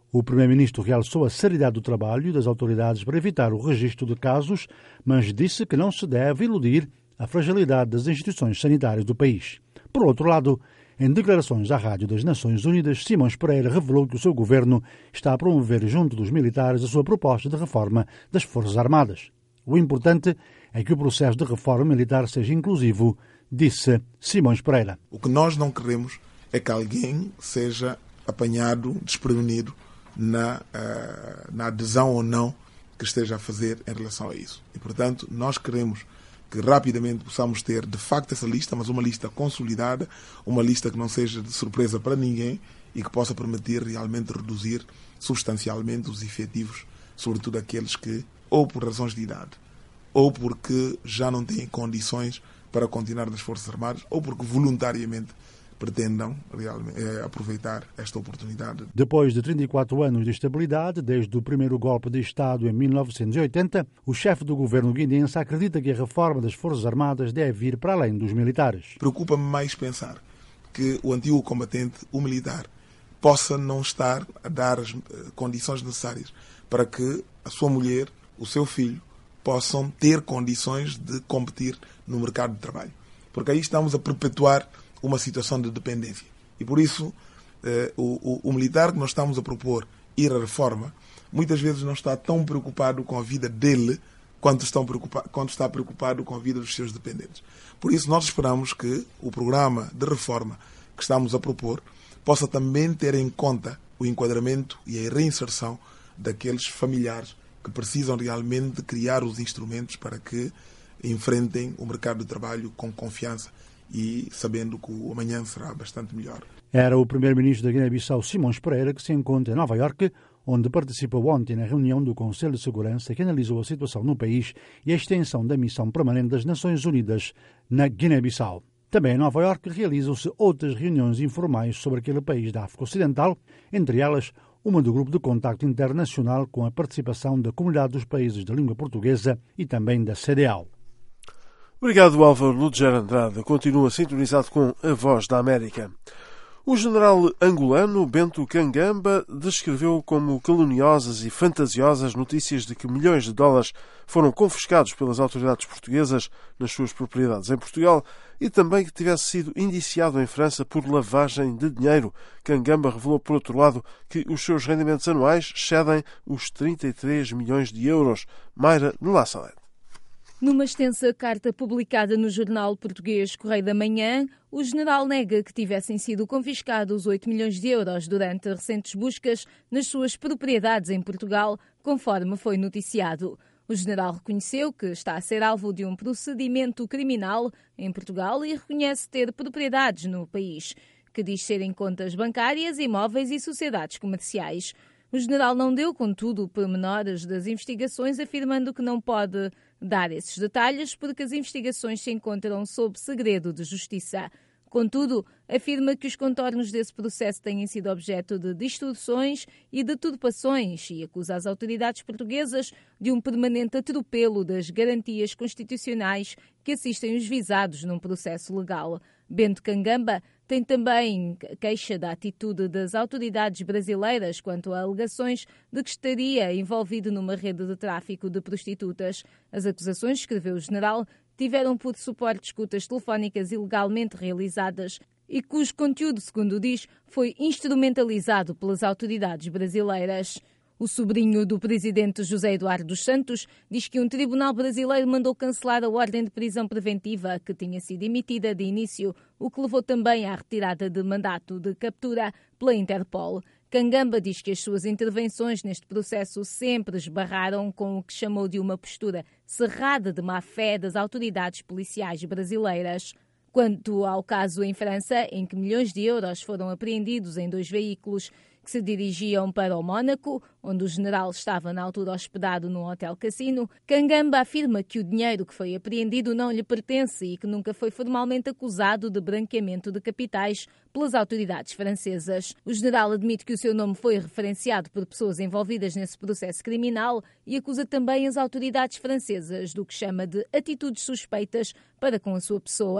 O primeiro-ministro realçou a seriedade do trabalho das autoridades para evitar o registro de casos, mas disse que não se deve iludir a fragilidade das instituições sanitárias do país. Por outro lado, em declarações à Rádio das Nações Unidas, Simões Pereira revelou que o seu governo está a promover junto dos militares a sua proposta de reforma das Forças Armadas. O importante é que o processo de reforma militar seja inclusivo, disse Simões Pereira. O que nós não queremos é que alguém seja apanhado, desprevenido na, uh, na adesão ou não que esteja a fazer em relação a isso. E, portanto, nós queremos que rapidamente possamos ter, de facto, essa lista, mas uma lista consolidada, uma lista que não seja de surpresa para ninguém e que possa permitir realmente reduzir substancialmente os efetivos, sobretudo aqueles que, ou por razões de idade, ou porque já não têm condições para continuar nas Forças Armadas, ou porque voluntariamente pretendam realmente é, aproveitar esta oportunidade. Depois de trinta e quatro anos de estabilidade, desde o primeiro golpe de Estado em mil novecentos e oitenta, o chefe do governo guineense acredita que a reforma das Forças Armadas deve ir para além dos militares. Preocupa-me mais pensar que o antigo combatente, o militar, possa não estar a dar as condições necessárias para que a sua mulher, o seu filho, possam ter condições de competir no mercado de trabalho. Porque aí estamos a perpetuar uma situação de dependência. E por isso, eh, o, o, o militar que nós estamos a propor ir à reforma, muitas vezes não está tão preocupado com a vida dele quanto, estão preocupado, quanto está preocupado com a vida dos seus dependentes. Por isso, nós esperamos que o programa de reforma que estamos a propor possa também ter em conta o enquadramento e a reinserção daqueles familiares que precisam realmente criar os instrumentos para que enfrentem o mercado de trabalho com confiança e sabendo que o amanhã será bastante melhor. Era o primeiro-ministro da Guiné-Bissau, Simões Pereira, que se encontra em Nova Iorque, onde participou ontem na reunião do Conselho de Segurança que analisou a situação no país e a extensão da missão permanente das Nações Unidas na Guiné-Bissau. Também em Nova Iorque realizam-se outras reuniões informais sobre aquele país da África Ocidental, entre elas uma do Grupo de Contacto Internacional com a participação da Comunidade dos Países da Língua Portuguesa e também da C D A O. Obrigado, Álvaro Ludger Andrade. Continua sintonizado com a Voz da América. O general angolano Bento Kangamba descreveu como caluniosas e fantasiosas notícias de que milhões de dólares foram confiscados pelas autoridades portuguesas nas suas propriedades em Portugal e também que tivesse sido indiciado em França por lavagem de dinheiro. Kangamba revelou, por outro lado, que os seus rendimentos anuais excedem os trinta e três milhões de euros. Mayra de La Salette. Numa extensa carta publicada no jornal português Correio da Manhã, o general nega que tivessem sido confiscados oito milhões de euros durante recentes buscas nas suas propriedades em Portugal, conforme foi noticiado. O general reconheceu que está a ser alvo de um procedimento criminal em Portugal e reconhece ter propriedades no país, que diz serem contas bancárias, imóveis e sociedades comerciais. O general não deu, contudo, pormenores das investigações, afirmando que não pode dar esses detalhes porque as investigações se encontram sob segredo de justiça. Contudo, afirma que os contornos desse processo têm sido objeto de distorções e deturpações e acusa as autoridades portuguesas de um permanente atropelo das garantias constitucionais que assistem os visados num processo legal. Bento Kangamba tem também queixa da atitude das autoridades brasileiras quanto a alegações de que estaria envolvido numa rede de tráfico de prostitutas. As acusações, escreveu o general, tiveram por suporte escutas telefónicas ilegalmente realizadas e cujo conteúdo, segundo diz, foi instrumentalizado pelas autoridades brasileiras. O sobrinho do presidente José Eduardo dos Santos diz que um tribunal brasileiro mandou cancelar a ordem de prisão preventiva que tinha sido emitida de início, o que levou também à retirada de mandato de captura pela Interpol. Kangamba diz que as suas intervenções neste processo sempre esbarraram com o que chamou de uma postura cerrada de má-fé das autoridades policiais brasileiras. Quanto ao caso em França, em que milhões de euros foram apreendidos em dois veículos que se dirigiam para o Mónaco, onde o general estava na altura hospedado num hotel-cassino, Kangamba afirma que o dinheiro que foi apreendido não lhe pertence e que nunca foi formalmente acusado de branqueamento de capitais pelas autoridades francesas. O general admite que o seu nome foi referenciado por pessoas envolvidas nesse processo criminal e acusa também as autoridades francesas do que chama de atitudes suspeitas para com a sua pessoa.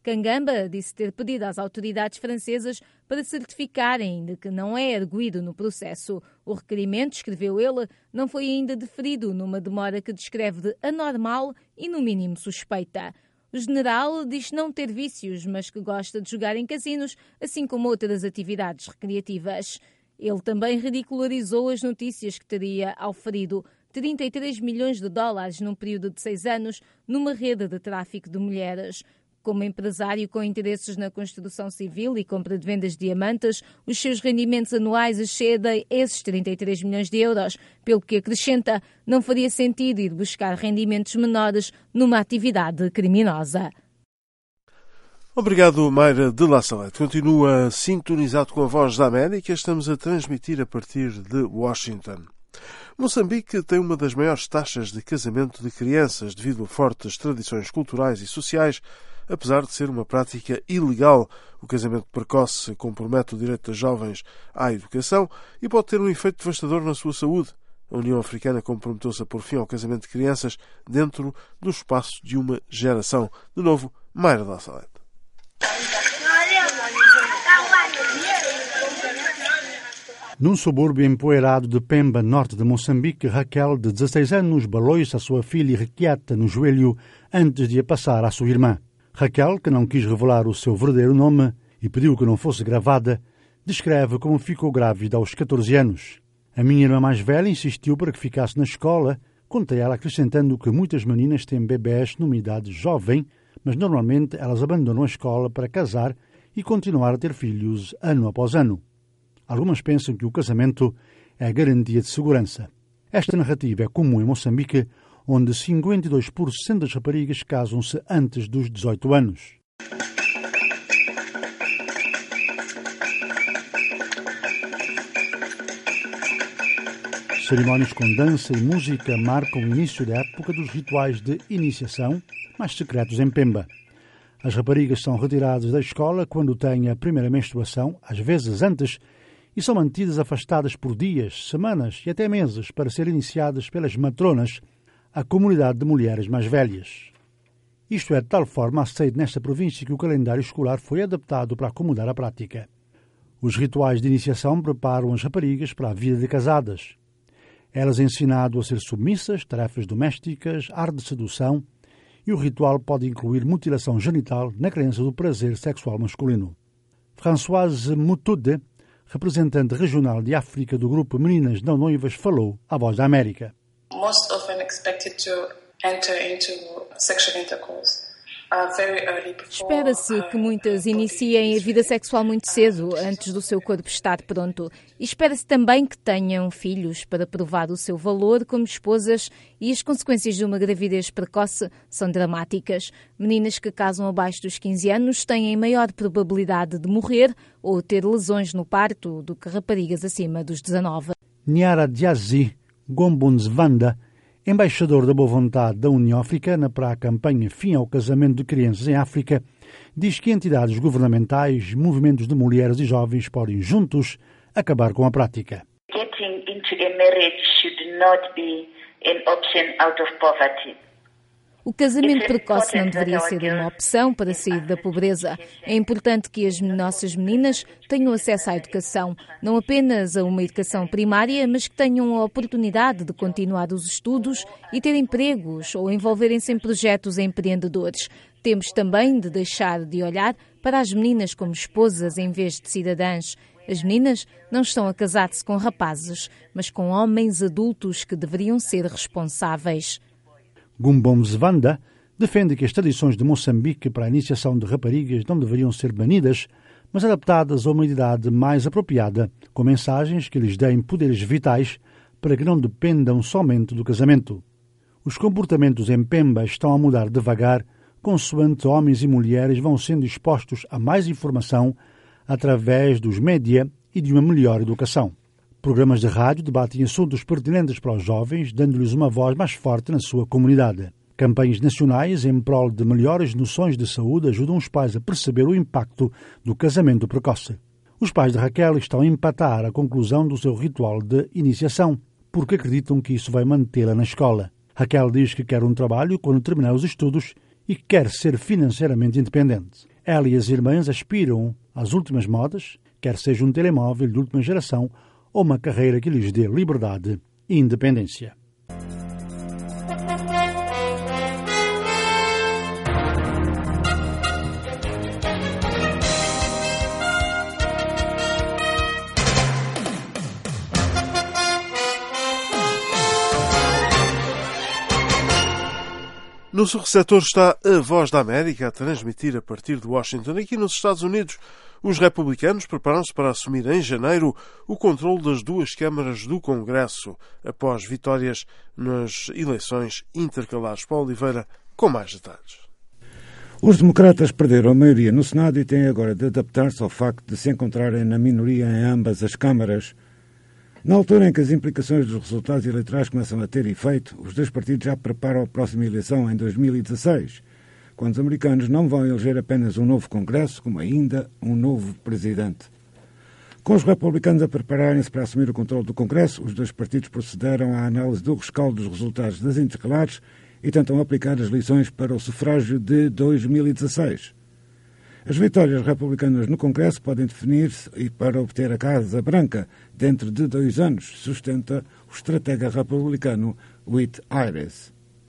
Kangamba disse ter pedido às autoridades francesas para certificarem de que não é arguido no processo. O requerimento, escreveu ele, não foi ainda deferido numa demora que descreve de anormal e, no mínimo, suspeita. O general diz não ter vícios, mas que gosta de jogar em casinos, assim como outras atividades recreativas. Ele também ridicularizou as notícias que teria auferido trinta e três milhões de dólares num período de seis anos numa rede de tráfico de mulheres. Como empresário com interesses na construção civil e compra de vendas de diamantes, os seus rendimentos anuais excedem esses trinta e três milhões de euros, pelo que acrescenta, não faria sentido ir buscar rendimentos menores numa atividade criminosa. Obrigado, Mayra de La Salette. Continua sintonizado com a Voz da América. Estamos a transmitir a partir de Washington. Moçambique tem uma das maiores taxas de casamento de crianças devido a fortes tradições culturais e sociais, apesar de ser uma prática ilegal. O casamento precoce compromete o direito das jovens à educação e pode ter um efeito devastador na sua saúde. A União Africana comprometeu-se a pôr fim ao casamento de crianças dentro do espaço de uma geração. De novo, Mayra de La Salette. Num subúrbio empoeirado de Pemba, norte de Moçambique, Raquel, de dezasseis anos, balou-se a sua filha irrequieta no joelho antes de a passar à sua irmã. Raquel, que não quis revelar o seu verdadeiro nome e pediu que não fosse gravada, descreve como ficou grávida aos catorze anos. A minha irmã mais velha insistiu para que ficasse na escola, conta ela, acrescentando que muitas meninas têm bebés numa idade jovem, mas normalmente elas abandonam a escola para casar e continuar a ter filhos ano após ano. Algumas pensam que o casamento é a garantia de segurança. Esta narrativa é comum em Moçambique, onde cinquenta e dois por cento das raparigas casam-se antes dos dezoito anos. Cerimónias com dança e música marcam o início da época dos rituais de iniciação, mais secretos em Pemba. As raparigas são retiradas da escola quando têm a primeira menstruação, às vezes antes, e são mantidas afastadas por dias, semanas e até meses para serem iniciadas pelas matronas, a comunidade de mulheres mais velhas. Isto é de tal forma aceito nesta província que o calendário escolar foi adaptado para acomodar a prática. Os rituais de iniciação preparam as raparigas para a vida de casadas. Elas ensinado a ser submissas, tarefas domésticas, arte de sedução, e o ritual pode incluir mutilação genital na crença do prazer sexual masculino. Françoise Mutude, representante regional de África do grupo Meninas Não Noivas, falou à Voz da América. Most often expected to enter into sexual intercourse uh, very early before. Espera-se que muitas iniciem a vida sexual muito cedo, antes do seu corpo estar pronto. E espera-se também que tenham filhos para provar o seu valor como esposas, e as consequências de uma gravidez precoce são dramáticas. Meninas que casam abaixo dos quinze anos têm maior probabilidade de morrer ou ter lesões no parto do que raparigas acima dos dezanove. Nyara Diazi Gombunzvanda, embaixador da boa vontade da União Africana para a campanha Fim ao Casamento de Crianças em África, diz que entidades governamentais, movimentos de mulheres e jovens podem juntos acabar com a prática. Getting into a marriage should not be an option out of poverty. O casamento precoce não deveria ser uma opção para sair da pobreza. É importante que as nossas meninas tenham acesso à educação, não apenas a uma educação primária, mas que tenham a oportunidade de continuar os estudos e ter empregos ou envolverem-se em projetos empreendedores. Temos também de deixar de olhar para as meninas como esposas em vez de cidadãs. As meninas não estão a casar-se com rapazes, mas com homens adultos que deveriam ser responsáveis. Gumbomzvanda defende que as tradições de Moçambique para a iniciação de raparigas não deveriam ser banidas, mas adaptadas a uma idade mais apropriada, com mensagens que lhes deem poderes vitais para que não dependam somente do casamento. Os comportamentos em Pemba estão a mudar devagar, consoante homens e mulheres vão sendo expostos a mais informação através dos média e de uma melhor educação. Programas de rádio debatem assuntos pertinentes para os jovens, dando-lhes uma voz mais forte na sua comunidade. Campanhas nacionais em prol de melhores noções de saúde ajudam os pais a perceber o impacto do casamento precoce. Os pais de Raquel estão a empatar a conclusão do seu ritual de iniciação, porque acreditam que isso vai mantê-la na escola. Raquel diz que quer um trabalho quando terminar os estudos e quer ser financeiramente independente. Ela e as irmãs aspiram às últimas modas, quer seja um telemóvel de última geração ou uma carreira que lhes dê liberdade e independência. No seu receptor está a Voz da América a transmitir a partir de Washington. Aqui nos Estados Unidos, os republicanos preparam-se para assumir em janeiro o controle das duas câmaras do Congresso, após vitórias nas eleições intercalares. Paulo Oliveira, com mais detalhes. Os democratas perderam a maioria no Senado e têm agora de adaptar-se ao facto de se encontrarem na minoria em ambas as câmaras. Na altura em que as implicações dos resultados eleitorais começam a ter efeito, os dois partidos já preparam a próxima eleição em dois mil e dezasseis, quando os americanos não vão eleger apenas um novo Congresso, como ainda um novo presidente. Com os republicanos a prepararem-se para assumir o controle do Congresso, os dois partidos procederam à análise do rescaldo dos resultados das intercalares e tentam aplicar as lições para o sufrágio de dois mil e dezasseis. As vitórias republicanas no Congresso podem definir-se e para obter a Casa Branca dentro de dois anos, sustenta o estratega republicano Whit Iris.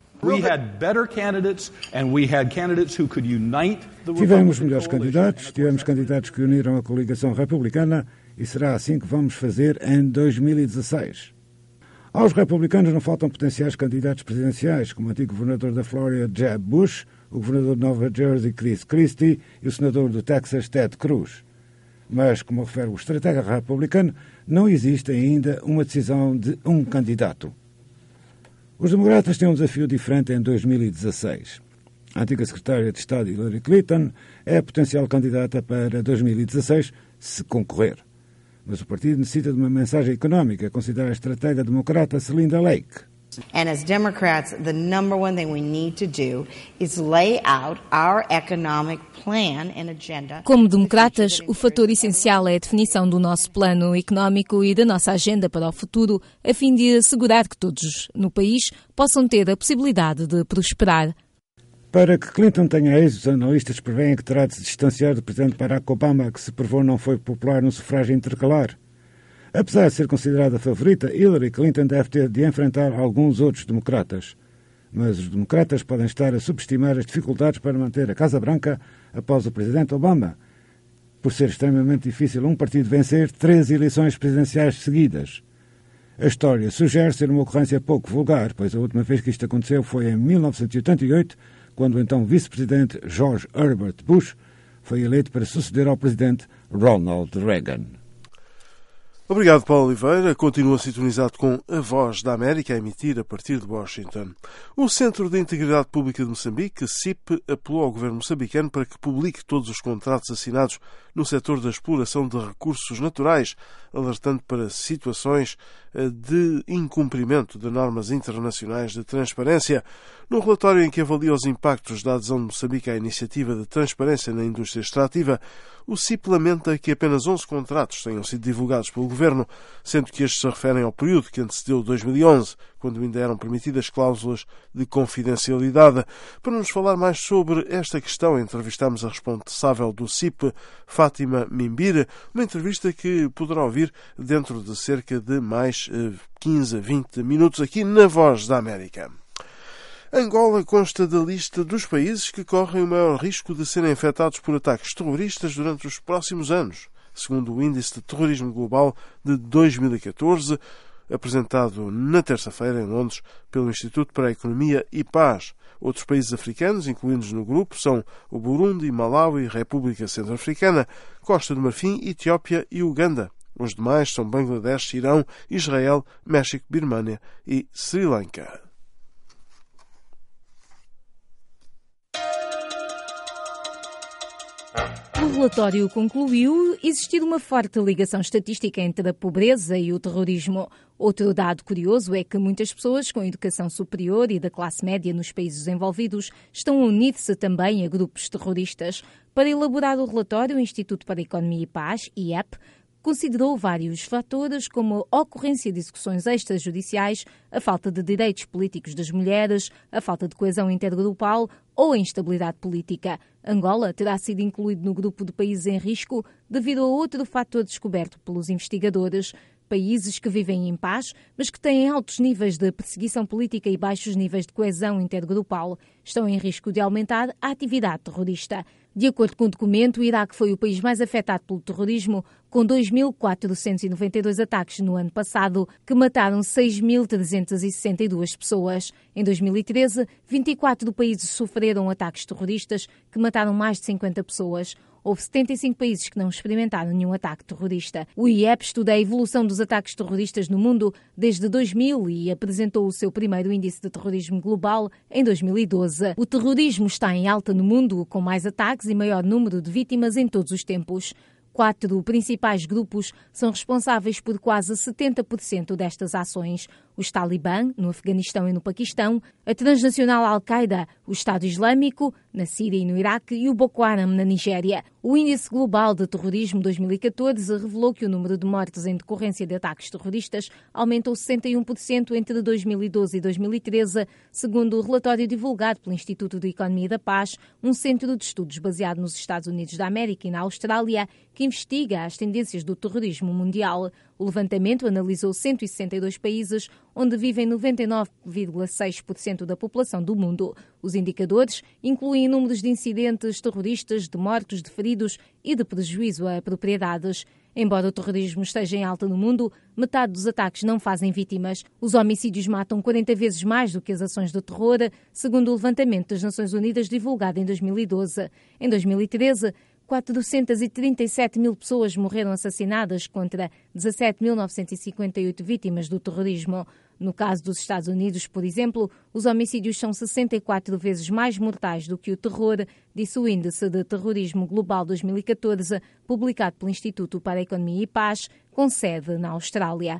Tivemos melhores candidatos, tivemos candidatos que uniram a coligação republicana e será assim que vamos fazer em dois mil e dezasseis. Aos republicanos não faltam potenciais candidatos presidenciais, como o antigo governador da Flórida, Jeb Bush, o governador de Nova Jersey, Chris Christie, e o senador do Texas, Ted Cruz. Mas, como refere o estratega republicano, não existe ainda uma decisão de um candidato. Os democratas têm um desafio diferente em dois mil e dezasseis. A antiga secretária de Estado, Hillary Clinton, é a potencial candidata para dois mil e dezasseis, se concorrer. Mas o partido necessita de uma mensagem económica, considera a estratega democrata Celinda Lake. And as Democrats, the number one thing we need to do is lay out our economic plan and agenda. Como democratas, o fator essencial é a definição do nosso plano económico e da nossa agenda para o futuro, a fim de assegurar que todos no país possam ter a possibilidade de prosperar. Para que Clinton tenha êxito, os analistas prevêem que terá de se distanciar do presidente Barack Obama, que se provou não foi popular no sufrágio intercalar. Apesar de ser considerada a favorita, Hillary Clinton deve ter de enfrentar alguns outros democratas. Mas os democratas podem estar a subestimar as dificuldades para manter a Casa Branca após o presidente Obama, por ser extremamente difícil um partido vencer três eleições presidenciais seguidas. A história sugere ser uma ocorrência pouco vulgar, pois a última vez que isto aconteceu foi em mil novecentos e oitenta e oito, quando o então vice-presidente George Herbert Bush foi eleito para suceder ao presidente Ronald Reagan. Obrigado, Paulo Oliveira. Continua sintonizado com a Voz da América a emitir a partir de Washington. O Centro de Integridade Pública de Moçambique, C I P, apelou ao governo moçambicano para que publique todos os contratos assinados no setor da exploração de recursos naturais, alertando para situações de incumprimento de normas internacionais de transparência. No relatório em que avalia os impactos da adesão de Moçambique à iniciativa de transparência na indústria extrativa, o C I P lamenta que apenas onze contratos tenham sido divulgados pelo Governo, sendo que estes se referem ao período que antecedeu dois mil e onze, quando ainda eram permitidas cláusulas de confidencialidade. Para nos falar mais sobre esta questão, entrevistamos a responsável do C I P, Fátima Mimbir, uma entrevista que poderá ouvir dentro de cerca de mais quinze a vinte minutos aqui na Voz da América. Angola consta da lista dos países que correm o maior risco de serem afetados por ataques terroristas durante os próximos anos, segundo o Índice de Terrorismo Global de dois mil e catorze, apresentado na terça-feira em Londres pelo Instituto para a Economia e Paz. Outros países africanos, incluídos no grupo, são o Burundi, Malawi, República Centro-Africana, Costa do Marfim, Etiópia e Uganda. Os demais são Bangladesh, Irão, Israel, México, Birmânia e Sri Lanka. O relatório concluiu existir uma forte ligação estatística entre a pobreza e o terrorismo. Outro dado curioso é que muitas pessoas com educação superior e da classe média nos países envolvidos estão a unir-se também a grupos terroristas. Para elaborar o relatório, o Instituto para a Economia e Paz, I E P, considerou vários fatores como a ocorrência de execuções extrajudiciais, a falta de direitos políticos das mulheres, a falta de coesão intergrupal ou a instabilidade política. Angola terá sido incluído no grupo de países em risco devido a outro fator descoberto pelos investigadores. Países que vivem em paz, mas que têm altos níveis de perseguição política e baixos níveis de coesão intergrupal, estão em risco de aumentar a atividade terrorista. De acordo com o documento, o Iraque foi o país mais afetado pelo terrorismo, com dois mil quatrocentos e noventa e dois ataques no ano passado, que mataram seis mil trezentas e sessenta e duas pessoas. Em dois mil e treze, vinte e quatro países sofreram ataques terroristas, que mataram mais de cinquenta pessoas. Houve setenta e cinco países que não experimentaram nenhum ataque terrorista. O I E P estuda a evolução dos ataques terroristas no mundo desde dois mil e apresentou o seu primeiro índice de terrorismo global em dois mil e doze. O terrorismo está em alta no mundo, com mais ataques e maior número de vítimas em todos os tempos. Quatro principais grupos são responsáveis por quase setenta por cento destas ações. Os Talibã, no Afeganistão e no Paquistão, a transnacional Al-Qaeda, o Estado Islâmico, na Síria e no Iraque, e o Boko Haram, na Nigéria. O Índice Global de Terrorismo dois mil e catorze revelou que o número de mortes em decorrência de ataques terroristas aumentou sessenta e um por cento entre dois mil e doze e dois mil e treze, segundo o relatório divulgado pelo Instituto de Economia da Paz, um centro de estudos baseado nos Estados Unidos da América e na Austrália, que investiga as tendências do terrorismo mundial. O levantamento analisou cento e sessenta e dois países, onde vivem noventa e nove vírgula seis por cento da população do mundo. Os indicadores incluem números de incidentes terroristas, de mortos, de feridos e de prejuízo a propriedades. Embora o terrorismo esteja em alta no mundo, metade dos ataques não fazem vítimas. Os homicídios matam quarenta vezes mais do que as ações de terror, segundo o levantamento das Nações Unidas divulgado em dois mil e doze. Em dois mil e treze, quatrocentas e trinta e sete mil pessoas morreram assassinadas contra dezassete mil novecentos e cinquenta e oito vítimas do terrorismo. No caso dos Estados Unidos, por exemplo, os homicídios são sessenta e quatro vezes mais mortais do que o terror, disse o Índice de Terrorismo Global dois mil e catorze, publicado pelo Instituto para a Economia e Paz, com sede na Austrália.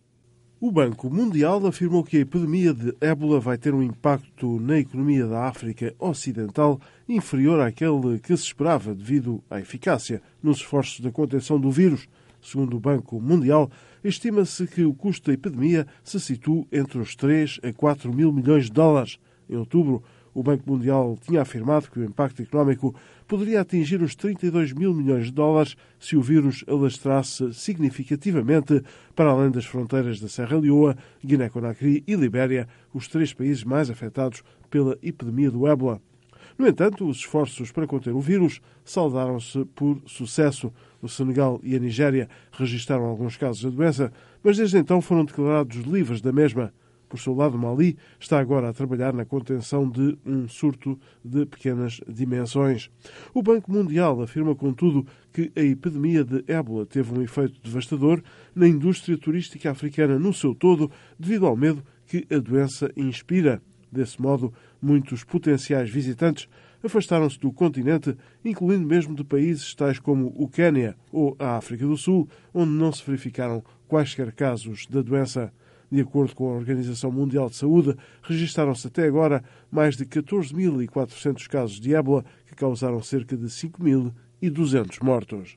O Banco Mundial afirmou que a epidemia de ébola vai ter um impacto na economia da África Ocidental inferior àquele que se esperava devido à eficácia nos esforços de contenção do vírus. Segundo o Banco Mundial, estima-se que o custo da epidemia se situa entre os três a quatro mil milhões de dólares. Em outubro, o Banco Mundial tinha afirmado que o impacto económico poderia atingir os trinta e dois mil milhões de dólares se o vírus alastrasse significativamente para além das fronteiras da Serra Leoa, Guiné-Conakry e Libéria, os três países mais afetados pela epidemia do ébola. No entanto, os esforços para conter o vírus saldaram-se por sucesso. O Senegal e a Nigéria registraram alguns casos da doença, mas desde então foram declarados livres da mesma. Por seu lado, Mali está agora a trabalhar na contenção de um surto de pequenas dimensões. O Banco Mundial afirma, contudo, que a epidemia de ébola teve um efeito devastador na indústria turística africana no seu todo, devido ao medo que a doença inspira. Desse modo, muitos potenciais visitantes afastaram-se do continente, incluindo mesmo de países tais como o Quênia ou a África do Sul, onde não se verificaram quaisquer casos da doença. De acordo com a Organização Mundial de Saúde, registaram-se até agora mais de catorze mil e quatrocentos casos de ébola, que causaram cerca de cinco mil e duzentos mortos.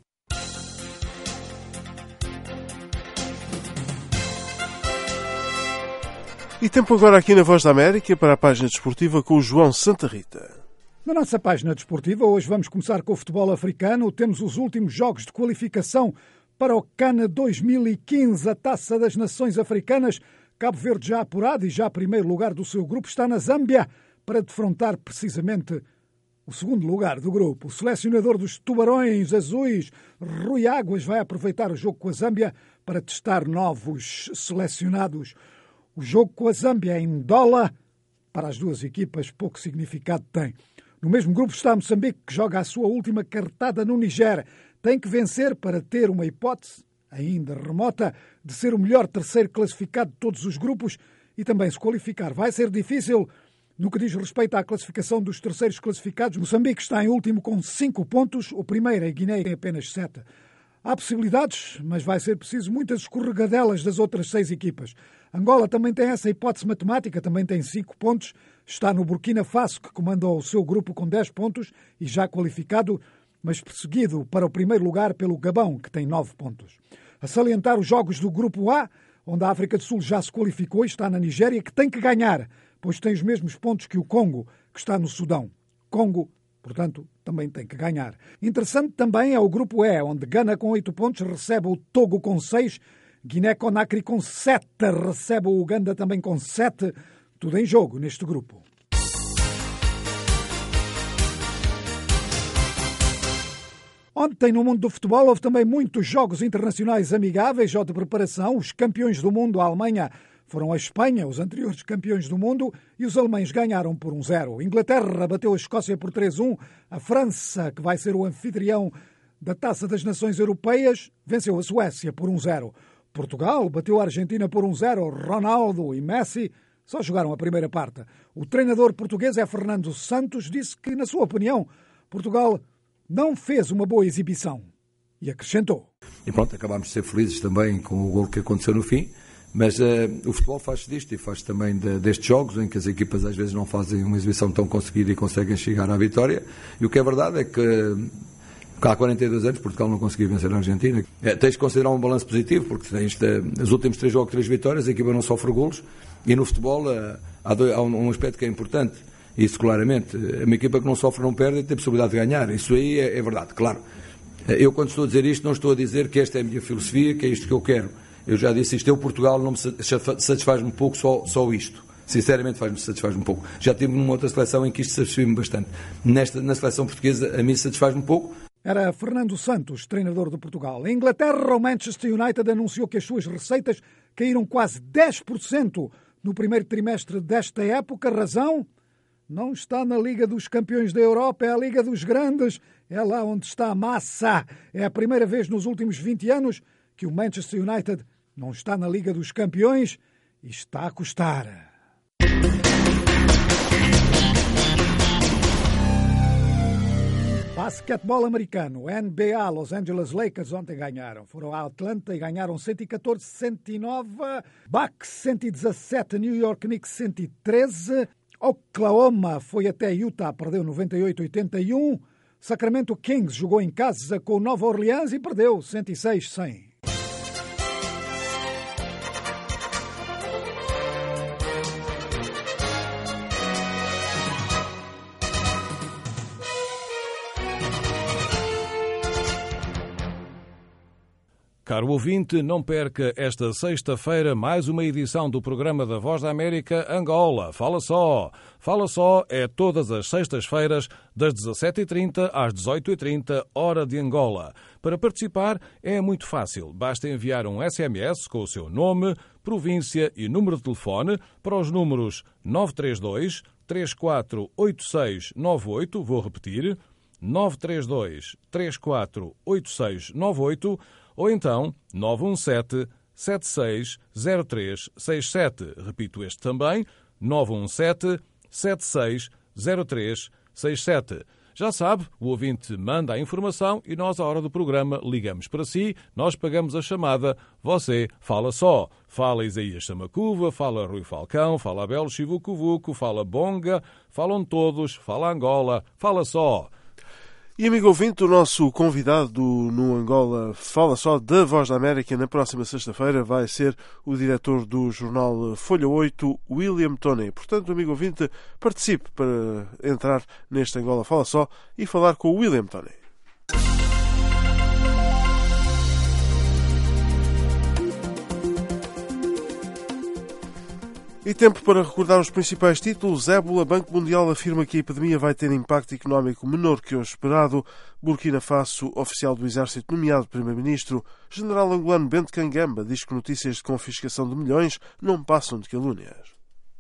E tempo agora aqui na Voz da América para a página desportiva com o João Santa Rita. Na nossa página desportiva, hoje vamos começar com o futebol africano. Temos os últimos jogos de qualificação para o CAN dois mil e quinze, a Taça das Nações Africanas. Cabo Verde já apurado e já primeiro lugar do seu grupo está na Zâmbia para defrontar precisamente o segundo lugar do grupo. O selecionador dos Tubarões Azuis, Rui Águas, vai aproveitar o jogo com a Zâmbia para testar novos selecionados. O jogo com a Zâmbia em Ndola, para as duas equipas, pouco significado tem. No mesmo grupo está Moçambique, que joga a sua última cartada no Niger. Tem que vencer para ter uma hipótese, ainda remota, de ser o melhor terceiro classificado de todos os grupos e também se qualificar. Vai ser difícil no que diz respeito à classificação dos terceiros classificados. Moçambique está em último com cinco pontos, o primeiro, a Guiné, tem apenas sete. Há possibilidades, mas vai ser preciso muitas escorregadelas das outras seis equipas. Angola também tem essa hipótese matemática, também tem cinco pontos. Está no Burkina Faso, que comanda o seu grupo com dez pontos e já qualificado, mas perseguido para o primeiro lugar pelo Gabão, que tem nove pontos. A salientar os jogos do Grupo A, onde a África do Sul já se qualificou e está na Nigéria, que tem que ganhar, pois tem os mesmos pontos que o Congo, que está no Sudão. Congo, portanto, também tem que ganhar. Interessante também é o grupo E, onde Gana com oito pontos recebe o Togo com seis, Guiné-Conakry com sete, recebe o Uganda também com sete, tudo em jogo neste grupo. Ontem, no mundo do futebol, houve também muitos jogos internacionais amigáveis ou de preparação. Os campeões do mundo, a Alemanha, foram a Espanha, os anteriores campeões do mundo, e os alemães ganharam por um zero. A Inglaterra bateu a Escócia por três a um. A França, que vai ser o anfitrião da Taça das Nações Europeias, venceu a Suécia por um zero. Portugal bateu a Argentina por um zero. Ronaldo e Messi só jogaram a primeira parte. O treinador português é Fernando Santos, disse que, na sua opinião, Portugal não fez uma boa exibição. E acrescentou. E pronto, acabámos de ser felizes também com o gol que aconteceu no fim. Mas uh, o futebol faz disto e faz também de, destes jogos em que as equipas às vezes não fazem uma exibição tão conseguida e conseguem chegar à vitória. E o que é verdade é que uh, há quarenta e dois anos Portugal não conseguiu vencer a Argentina. É, tens de considerar um balanço positivo, porque tens de, os últimos três jogos, três vitórias, a equipa não sofre golos. E no futebol uh, há, dois, há um, um aspecto que é importante. Isso claramente. Uma equipa que não sofre não perde e tem possibilidade de ganhar. Isso aí é, é verdade, claro. Eu quando estou a dizer isto não estou a dizer que esta é a minha filosofia, que é isto que eu quero. Eu já disse isto, eu, Portugal, não me satisfaz-me um pouco só, só isto. Sinceramente, faz-me satisfaz-me um pouco. Já tive numa outra seleção em que isto satisfaz-me bastante. Nesta, na seleção portuguesa, a mim satisfaz-me um pouco. Era Fernando Santos, treinador de Portugal. Em Inglaterra, o Manchester United anunciou que as suas receitas caíram quase dez por cento no primeiro trimestre desta época. Razão? Não está na Liga dos Campeões da Europa, é a Liga dos Grandes. É lá onde está a massa. É a primeira vez nos últimos vinte anos que o Manchester United não está na Liga dos Campeões e está a custar. Basquetebol americano, N B A, Los Angeles Lakers ontem ganharam. Foram a Atlanta e ganharam cento e catorze a cento e nove. Bucks cento e dezassete, New York Knicks cento e treze. Oklahoma foi até Utah, perdeu noventa e oito a oitenta e um. Sacramento Kings jogou em casa com Nova Orleans e perdeu cento e seis a cem. Caro ouvinte, não perca esta sexta-feira mais uma edição do programa da Voz da América Angola. Fala só! Fala só é todas as sextas-feiras, das dezassete e trinta às dezoito e trinta, hora de Angola. Para participar é muito fácil. Basta enviar um S M S com o seu nome, província e número de telefone para os números nove três dois, três quatro oito seis nove oito, vou repetir, nove três dois, três quatro oito seis nove oito, ou então nove um sete, sete seis zero três seis sete. Repito este também, nove um sete, sete seis zero três seis sete. Já sabe, o ouvinte manda a informação e nós, à hora do programa, ligamos para si, nós pagamos a chamada, você fala só. Fala Isaías Samacuva, fala Rui Falcão, fala Abel Chivucovuco, fala Bonga, falam todos, fala Angola, fala só. E, amigo ouvinte, o nosso convidado no Angola Fala Só da Voz da América na próxima sexta-feira vai ser o diretor do jornal Folha oito, William Toney. Portanto, amigo ouvinte, participe para entrar neste Angola Fala Só e falar com o William Toney. E tempo para recordar os principais títulos. Ébola, Banco Mundial afirma que a epidemia vai ter impacto económico menor que o esperado. Burkina Faso, oficial do Exército nomeado Primeiro-Ministro. General angolano Bento Kangamba diz que notícias de confiscação de milhões não passam de calúnias.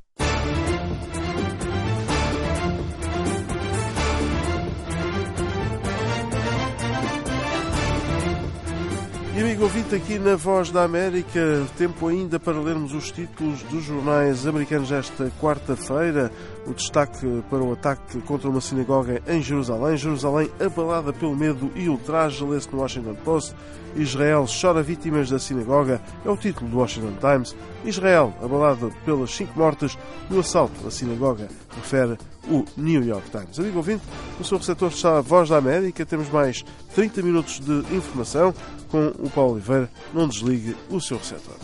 E, amigo ouvinte, aqui na Voz da América, tempo ainda para lermos os títulos dos jornais americanos esta quarta-feira. O destaque para o ataque contra uma sinagoga em Jerusalém. Jerusalém abalada pelo medo e ultraje, lê-se no Washington Post. Israel chora vítimas da sinagoga, é o título do Washington Times. Israel abalada pelas cinco mortes no assalto à sinagoga, refere o New York Times. Amigo ouvinte, o seu receptor está a Voz da América. Temos mais trinta minutos de informação com o Paulo Oliveira. Não desligue o seu receptor.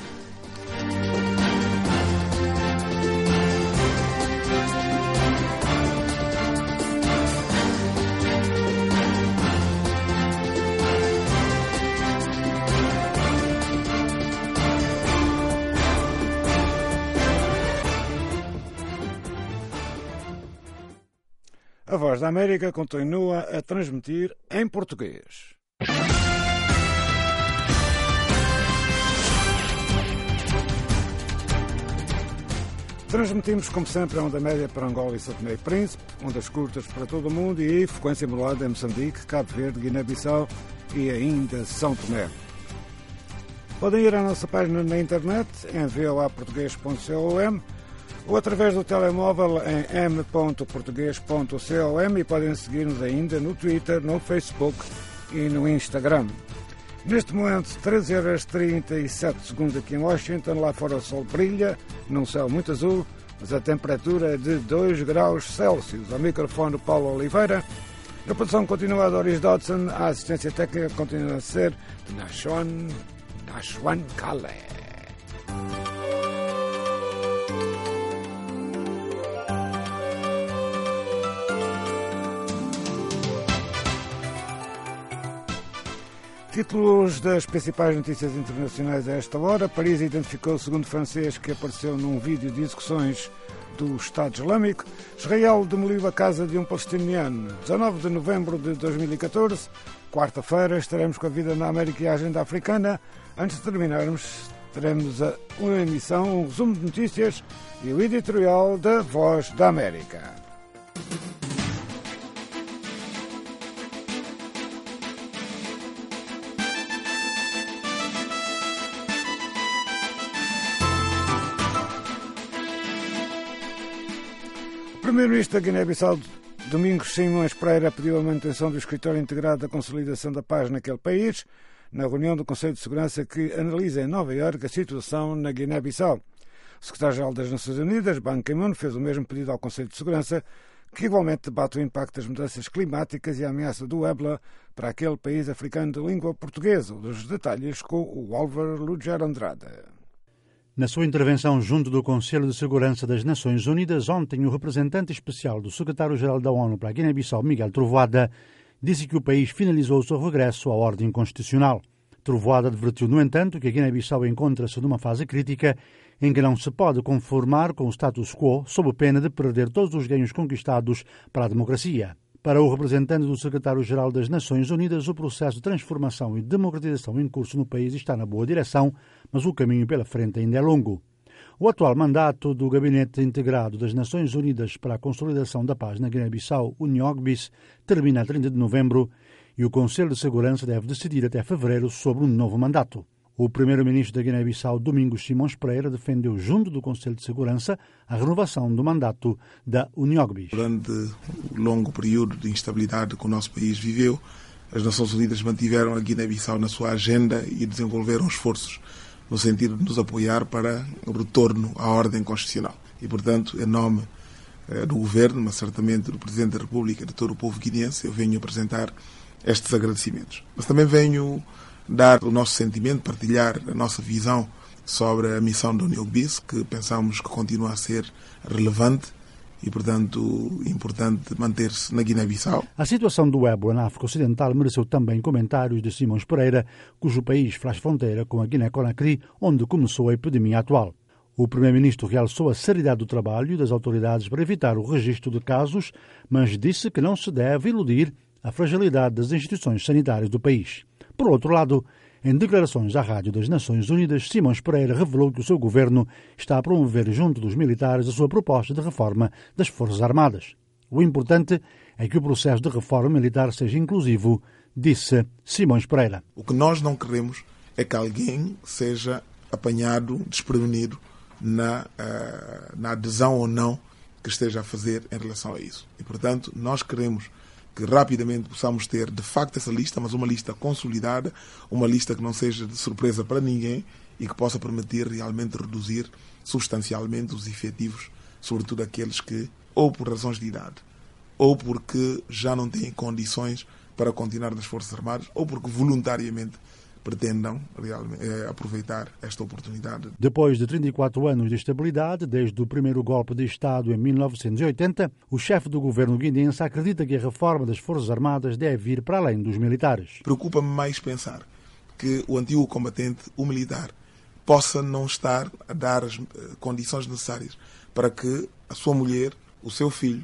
A Voz da América continua a transmitir em português. Transmitimos, como sempre, a onda média para Angola e São Tomé e Príncipe, ondas curtas para todo o mundo e frequência modulada em Moçambique, Cabo Verde, Guiné-Bissau e ainda São Tomé. Podem ir à nossa página na internet em v o a português ponto com ou através do telemóvel em m ponto português ponto com e podem seguir-nos ainda no Twitter, no Facebook e no Instagram. Neste momento, treze horas e trinta e sete segundos aqui em Washington. Lá fora o sol brilha, num céu muito azul, mas a temperatura é de dois graus Celsius. Ao microfone, Paulo Oliveira. A produção continua a Doris Dodson. A assistência técnica continua a ser de Nashwan, Nashwan Kale. Títulos das principais notícias internacionais a esta hora. Paris identificou o segundo francês que apareceu num vídeo de execuções do Estado Islâmico. Israel demoliu a casa de um palestiniano. dezanove de novembro de dois mil e catorze, quarta-feira, estaremos com a vida na América e a agenda africana. Antes de terminarmos, teremos uma emissão, um resumo de notícias e o editorial da Voz da América. O primeiro-ministro da Guiné-Bissau, Domingos Simões Pereira, pediu a manutenção do escritório integrado da consolidação da paz naquele país, na reunião do Conselho de Segurança que analisa em Nova Iorque a situação na Guiné-Bissau. O secretário-geral das Nações Unidas, Ban Ki-moon, fez o mesmo pedido ao Conselho de Segurança, que igualmente debate o impacto das mudanças climáticas e a ameaça do ébola para aquele país africano de língua portuguesa. Os detalhes com o Álvaro Lujar Andrade. Na sua intervenção junto do Conselho de Segurança das Nações Unidas, ontem o representante especial do secretário-geral da ONU para a Guiné-Bissau, Miguel Trovoada, disse que o país finalizou o seu regresso à ordem constitucional. Trovoada advertiu, no entanto, que a Guiné-Bissau encontra-se numa fase crítica em que não se pode conformar com o status quo sob pena de perder todos os ganhos conquistados para a democracia. Para o representante do secretário-geral das Nações Unidas, o processo de transformação e democratização em curso no país está na boa direção, mas o caminho pela frente ainda é longo. O atual mandato do Gabinete Integrado das Nações Unidas para a Consolidação da Paz na Guiné-Bissau, o NIOGBIS, termina a trinta de novembro e o Conselho de Segurança deve decidir até fevereiro sobre um novo mandato. O primeiro-ministro da Guiné-Bissau, Domingos Simões Pereira, defendeu junto do Conselho de Segurança a renovação do mandato da UNIOGBIS. Durante o longo período de instabilidade que o nosso país viveu, as Nações Unidas mantiveram a Guiné-Bissau na sua agenda e desenvolveram esforços no sentido de nos apoiar para o retorno à ordem constitucional. E, portanto, em nome eh, do Governo, mas certamente do Presidente da República e de todo o povo guineense, eu venho apresentar estes agradecimentos. Mas também venho dar o nosso sentimento, partilhar a nossa visão sobre a missão da UNIOGBIS, que pensamos que continua a ser relevante e, portanto, importante manter-se na Guiné-Bissau. A situação do ébola na África Ocidental mereceu também comentários de Simões Pereira, cujo país faz fronteira com a Guiné-Conakry, onde começou a epidemia atual. O primeiro-ministro realçou a seriedade do trabalho das autoridades para evitar o registro de casos, mas disse que não se deve iludir a fragilidade das instituições sanitárias do país. Por outro lado, em declarações à Rádio das Nações Unidas, Simões Pereira revelou que o seu governo está a promover junto dos militares a sua proposta de reforma das Forças Armadas. O importante é que o processo de reforma militar seja inclusivo, disse Simões Pereira. O que nós não queremos é que alguém seja apanhado, desprevenido na, uh, na adesão ou não que esteja a fazer em relação a isso. E, portanto, nós queremos que rapidamente possamos ter, de facto, essa lista, mas uma lista consolidada, uma lista que não seja de surpresa para ninguém e que possa permitir realmente reduzir substancialmente os efetivos, sobretudo aqueles que, ou por razões de idade, ou porque já não têm condições para continuar nas Forças Armadas, ou porque voluntariamente pretendam realmente é, aproveitar esta oportunidade. Depois de trinta e quatro anos de estabilidade, desde o primeiro golpe de Estado em mil novecentos e oitenta, o chefe do governo guineense acredita que a reforma das Forças Armadas deve ir para além dos militares. Preocupa-me mais pensar que o antigo combatente, o militar, possa não estar a dar as condições necessárias para que a sua mulher, o seu filho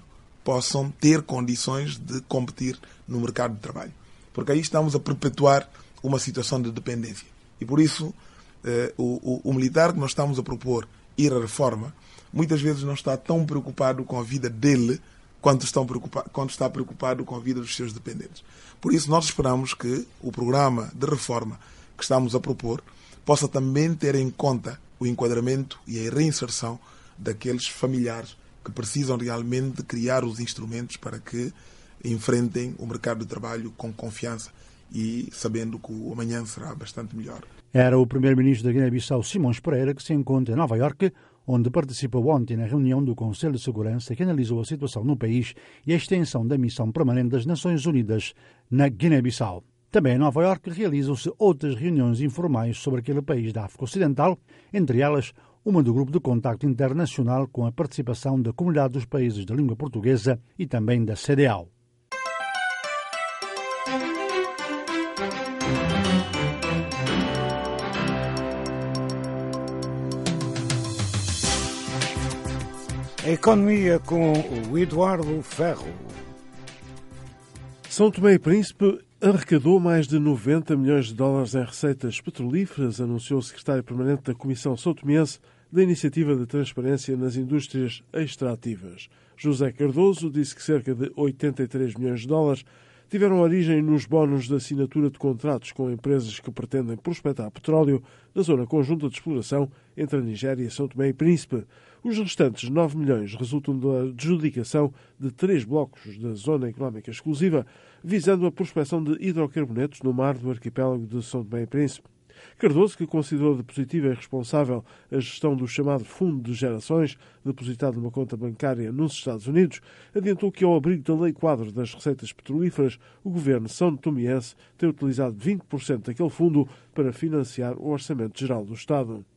possam ter condições de competir no mercado de trabalho. Porque aí estamos a perpetuar uma situação de dependência. E por isso, eh, o, o, o militar que nós estamos a propor ir à reforma, muitas vezes não está tão preocupado com a vida dele quanto, estão preocupado, quanto está preocupado com a vida dos seus dependentes. Por isso, nós esperamos que o programa de reforma que estamos a propor possa também ter em conta o enquadramento e a reinserção daqueles familiares que precisam realmente de criar os instrumentos para que enfrentem o mercado de trabalho com confiança e sabendo que o amanhã será bastante melhor. Era o primeiro-ministro da Guiné-Bissau, Simões Pereira, que se encontra em Nova Iorque, onde participou ontem na reunião do Conselho de Segurança que analisou a situação no país e a extensão da missão permanente das Nações Unidas na Guiné-Bissau. Também em Nova Iorque realizam-se outras reuniões informais sobre aquele país da África Ocidental, entre elas uma do Grupo de Contacto Internacional com a participação da Comunidade dos Países da Língua Portuguesa e também da C D A O. A economia com o Eduardo Ferro. São Tomé e Príncipe arrecadou mais de noventa milhões de dólares em receitas petrolíferas, anunciou o secretário permanente da Comissão São Tomense da Iniciativa de Transparência nas Indústrias Extrativas. José Cardoso disse que cerca de oitenta e três milhões de dólares tiveram origem nos bónus de assinatura de contratos com empresas que pretendem prospectar petróleo na zona conjunta de exploração entre a Nigéria e São Tomé e Príncipe. Os restantes nove milhões resultam da adjudicação de três blocos da Zona Económica Exclusiva, visando a prospecção de hidrocarbonetos no mar do arquipélago de São Tomé e Príncipe. Cardoso, que considerou de positiva e responsável a gestão do chamado Fundo de Gerações, depositado numa conta bancária nos Estados Unidos, adiantou que, ao abrigo da Lei Quadro das Receitas Petrolíferas, o governo são tomense tem utilizado vinte por cento daquele fundo para financiar o Orçamento Geral do Estado.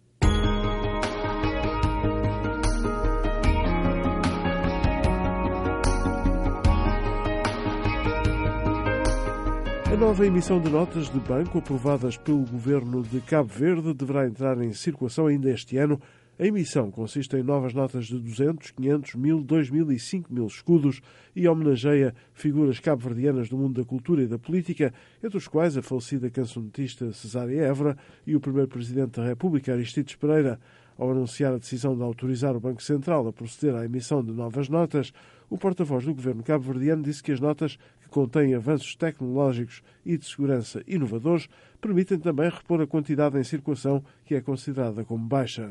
A nova emissão de notas de banco aprovadas pelo governo de Cabo Verde deverá entrar em circulação ainda este ano. A emissão consiste em novas notas de duzentos, quinhentos, mil, dois mil e cinco mil escudos e homenageia figuras cabo-verdianas do mundo da cultura e da política, entre os quais a falecida cancionetista Cesária Évora e o primeiro presidente da República, Aristides Pereira. Ao anunciar a decisão de autorizar o Banco Central a proceder à emissão de novas notas, o porta-voz do governo cabo-verdiano disse que as notas, que contêm avanços tecnológicos e de segurança inovadores, permitem também repor a quantidade em circulação que é considerada como baixa.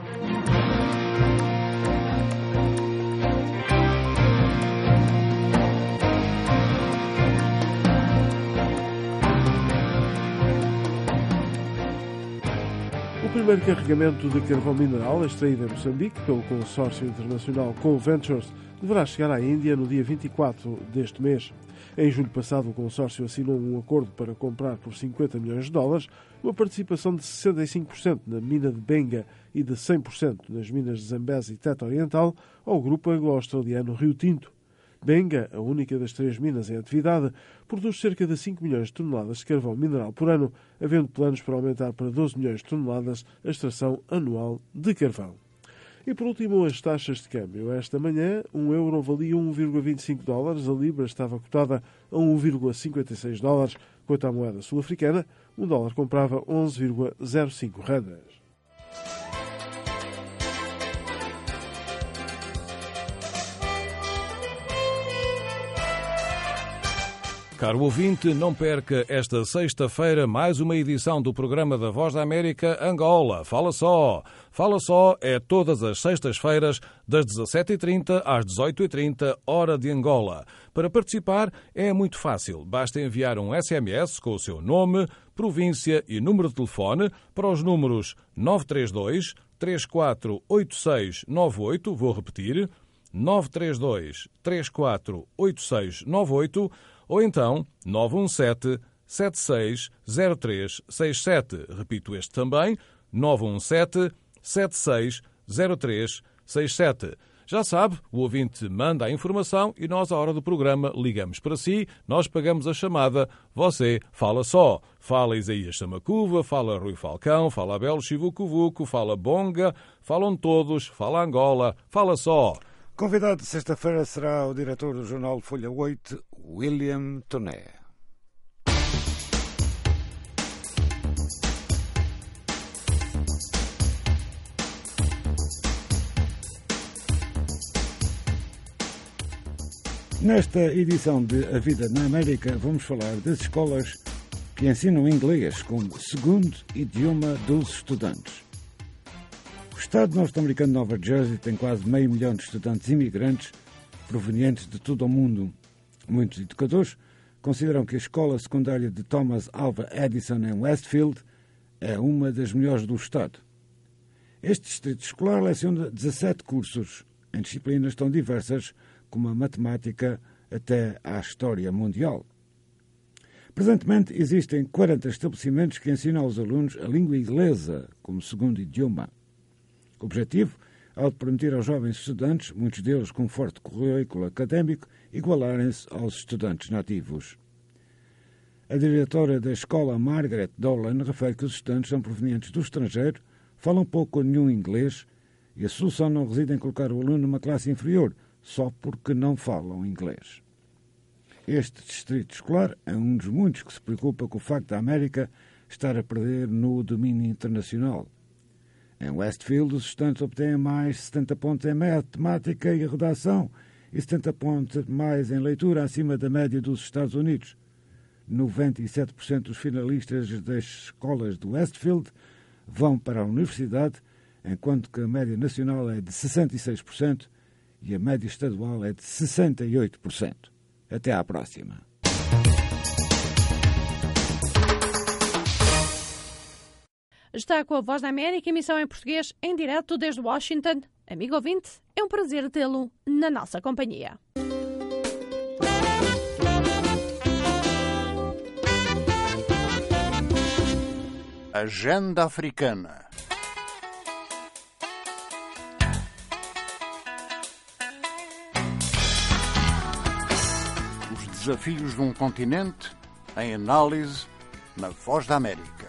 O primeiro carregamento de carvão mineral extraído em Moçambique pelo consórcio internacional Coal Ventures deverá chegar à Índia no dia vinte e quatro deste mês. Em julho passado, o consórcio assinou um acordo para comprar por cinquenta milhões de dólares uma participação de sessenta e cinco por cento na mina de Benga e de cem por cento nas minas de Zambeze e Teta Oriental ao grupo anglo-australiano Rio Tinto. Benga, a única das três minas em atividade, produz cerca de cinco milhões de toneladas de carvão mineral por ano, havendo planos para aumentar para doze milhões de toneladas a extração anual de carvão. E por último, as taxas de câmbio. Esta manhã, um euro valia um vírgula vinte e cinco dólares, a libra estava cotada a um vírgula cinquenta e seis dólares, quanto à moeda sul-africana, um dólar comprava onze vírgula zero cinco randas. Caro ouvinte, não perca esta sexta-feira mais uma edição do programa da Voz da América Angola. Fala só! Fala só é todas as sextas-feiras, das dezassete e trinta às dezoito e trinta, hora de Angola. Para participar é muito fácil. Basta enviar um S M S com o seu nome, província e número de telefone para os números nove três dois, três quatro oito seis nove oito, vou repetir, nove três dois, três quatro oito seis nove oito, ou então nove um sete, sete seis zero três seis sete. Repito este também, nove um sete, sete seis zero três seis sete. Já sabe, o ouvinte manda a informação e nós, à hora do programa, ligamos para si, nós pagamos a chamada, você fala só. Fala Isaías Samacuva, fala Rui Falcão, fala Abel Chivucuvuco, fala Bonga, falam todos, fala Angola, fala só. Convidado de sexta-feira será o diretor do jornal Folha oito, William Toné. Nesta edição de A Vida na América, vamos falar das escolas que ensinam inglês como segundo idioma dos estudantes. O estado norte-americano de Nova Jersey tem quase meio milhão de estudantes imigrantes provenientes de todo o mundo. Muitos educadores consideram que a escola secundária de Thomas Alva Edison em Westfield é uma das melhores do estado. Este distrito escolar leciona dezassete cursos em disciplinas tão diversas como a matemática até à história mundial. Presentemente, existem quarenta estabelecimentos que ensinam aos alunos a língua inglesa como segundo idioma. O objetivo é de permitir aos jovens estudantes, muitos deles com forte currículo académico, igualarem-se aos estudantes nativos. A diretora da escola, Margaret Dolan, refere que os estudantes são provenientes do estrangeiro, falam pouco ou nenhum inglês e a solução não reside em colocar o aluno numa classe inferior, só porque não falam inglês. Este distrito escolar é um dos muitos que se preocupa com o facto da América estar a perder no domínio internacional. Em Westfield, os estudantes obtêm mais setenta pontos em matemática e redação e setenta pontos mais em leitura, acima da média dos Estados Unidos. noventa e sete por cento dos finalistas das escolas de Westfield vão para a universidade, enquanto que a média nacional é de sessenta e seis por cento e a média estadual é de sessenta e oito por cento. Até à próxima. Está com a Voz da América, emissão em português, em direto desde Washington. Amigo ouvinte, é um prazer tê-lo na nossa companhia. Agenda Africana. Desafios de um continente em análise na Voz da América.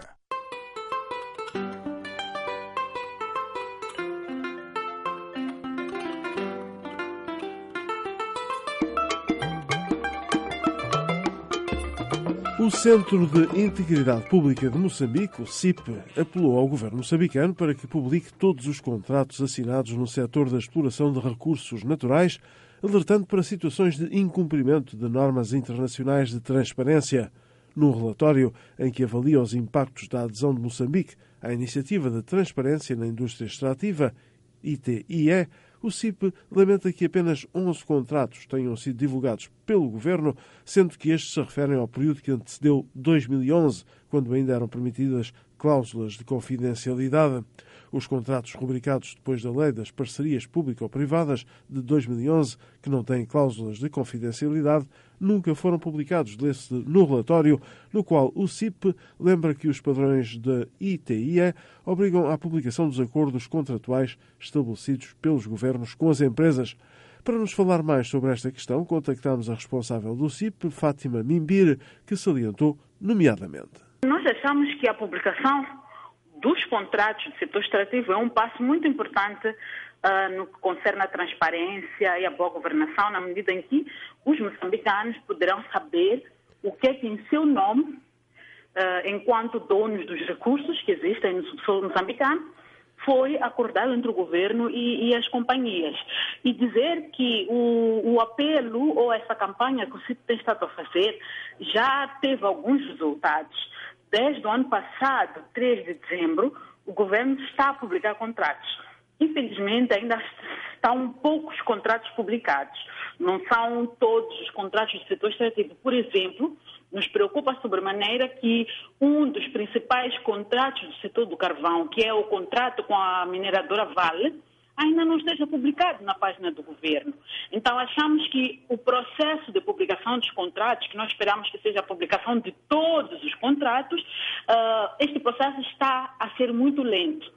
O Centro de Integridade Pública de Moçambique, o C I P, apelou ao governo moçambicano para que publique todos os contratos assinados no setor da exploração de recursos naturais, alertando para situações de incumprimento de normas internacionais de transparência. Num relatório em que avalia os impactos da adesão de Moçambique à Iniciativa de Transparência na Indústria Extrativa, I T I E, o C I P lamenta que apenas onze contratos tenham sido divulgados pelo governo, sendo que estes se referem ao período que antecedeu dois mil e onze, quando ainda eram permitidas cláusulas de confidencialidade. Os contratos rubricados depois da Lei das Parcerias Público-Privadas de dois mil e onze, que não têm cláusulas de confidencialidade, nunca foram publicados, lê-se no relatório, no qual o C I P lembra que os padrões da I T I E obrigam à publicação dos acordos contratuais estabelecidos pelos governos com as empresas. Para nos falar mais sobre esta questão, contactámos a responsável do C I P, Fátima Mimbir, que salientou nomeadamente. Nós achamos que a publicação dos contratos do setor extrativo é um passo muito importante uh, no que concerne a transparência e a boa governação, na medida em que os moçambicanos poderão saber o que é que em seu nome, uh, enquanto donos dos recursos que existem no subsolo moçambicano, foi acordado entre o governo e, e as companhias. E dizer que o, o apelo ou essa campanha que o C I P tem estado a fazer já teve alguns resultados. Desde o ano passado, três de dezembro, o governo está a publicar contratos. Infelizmente, ainda estão poucos contratos publicados. Não são todos os contratos do setor extrativo. Por exemplo, nos preocupa sobremaneira que um dos principais contratos do setor do carvão, que é o contrato com a mineradora Vale, ainda não esteja publicado na página do governo. Então, achamos que o processo de publicação dos contratos, que nós esperamos que seja a publicação de todos os contratos, uh, este processo está a ser muito lento.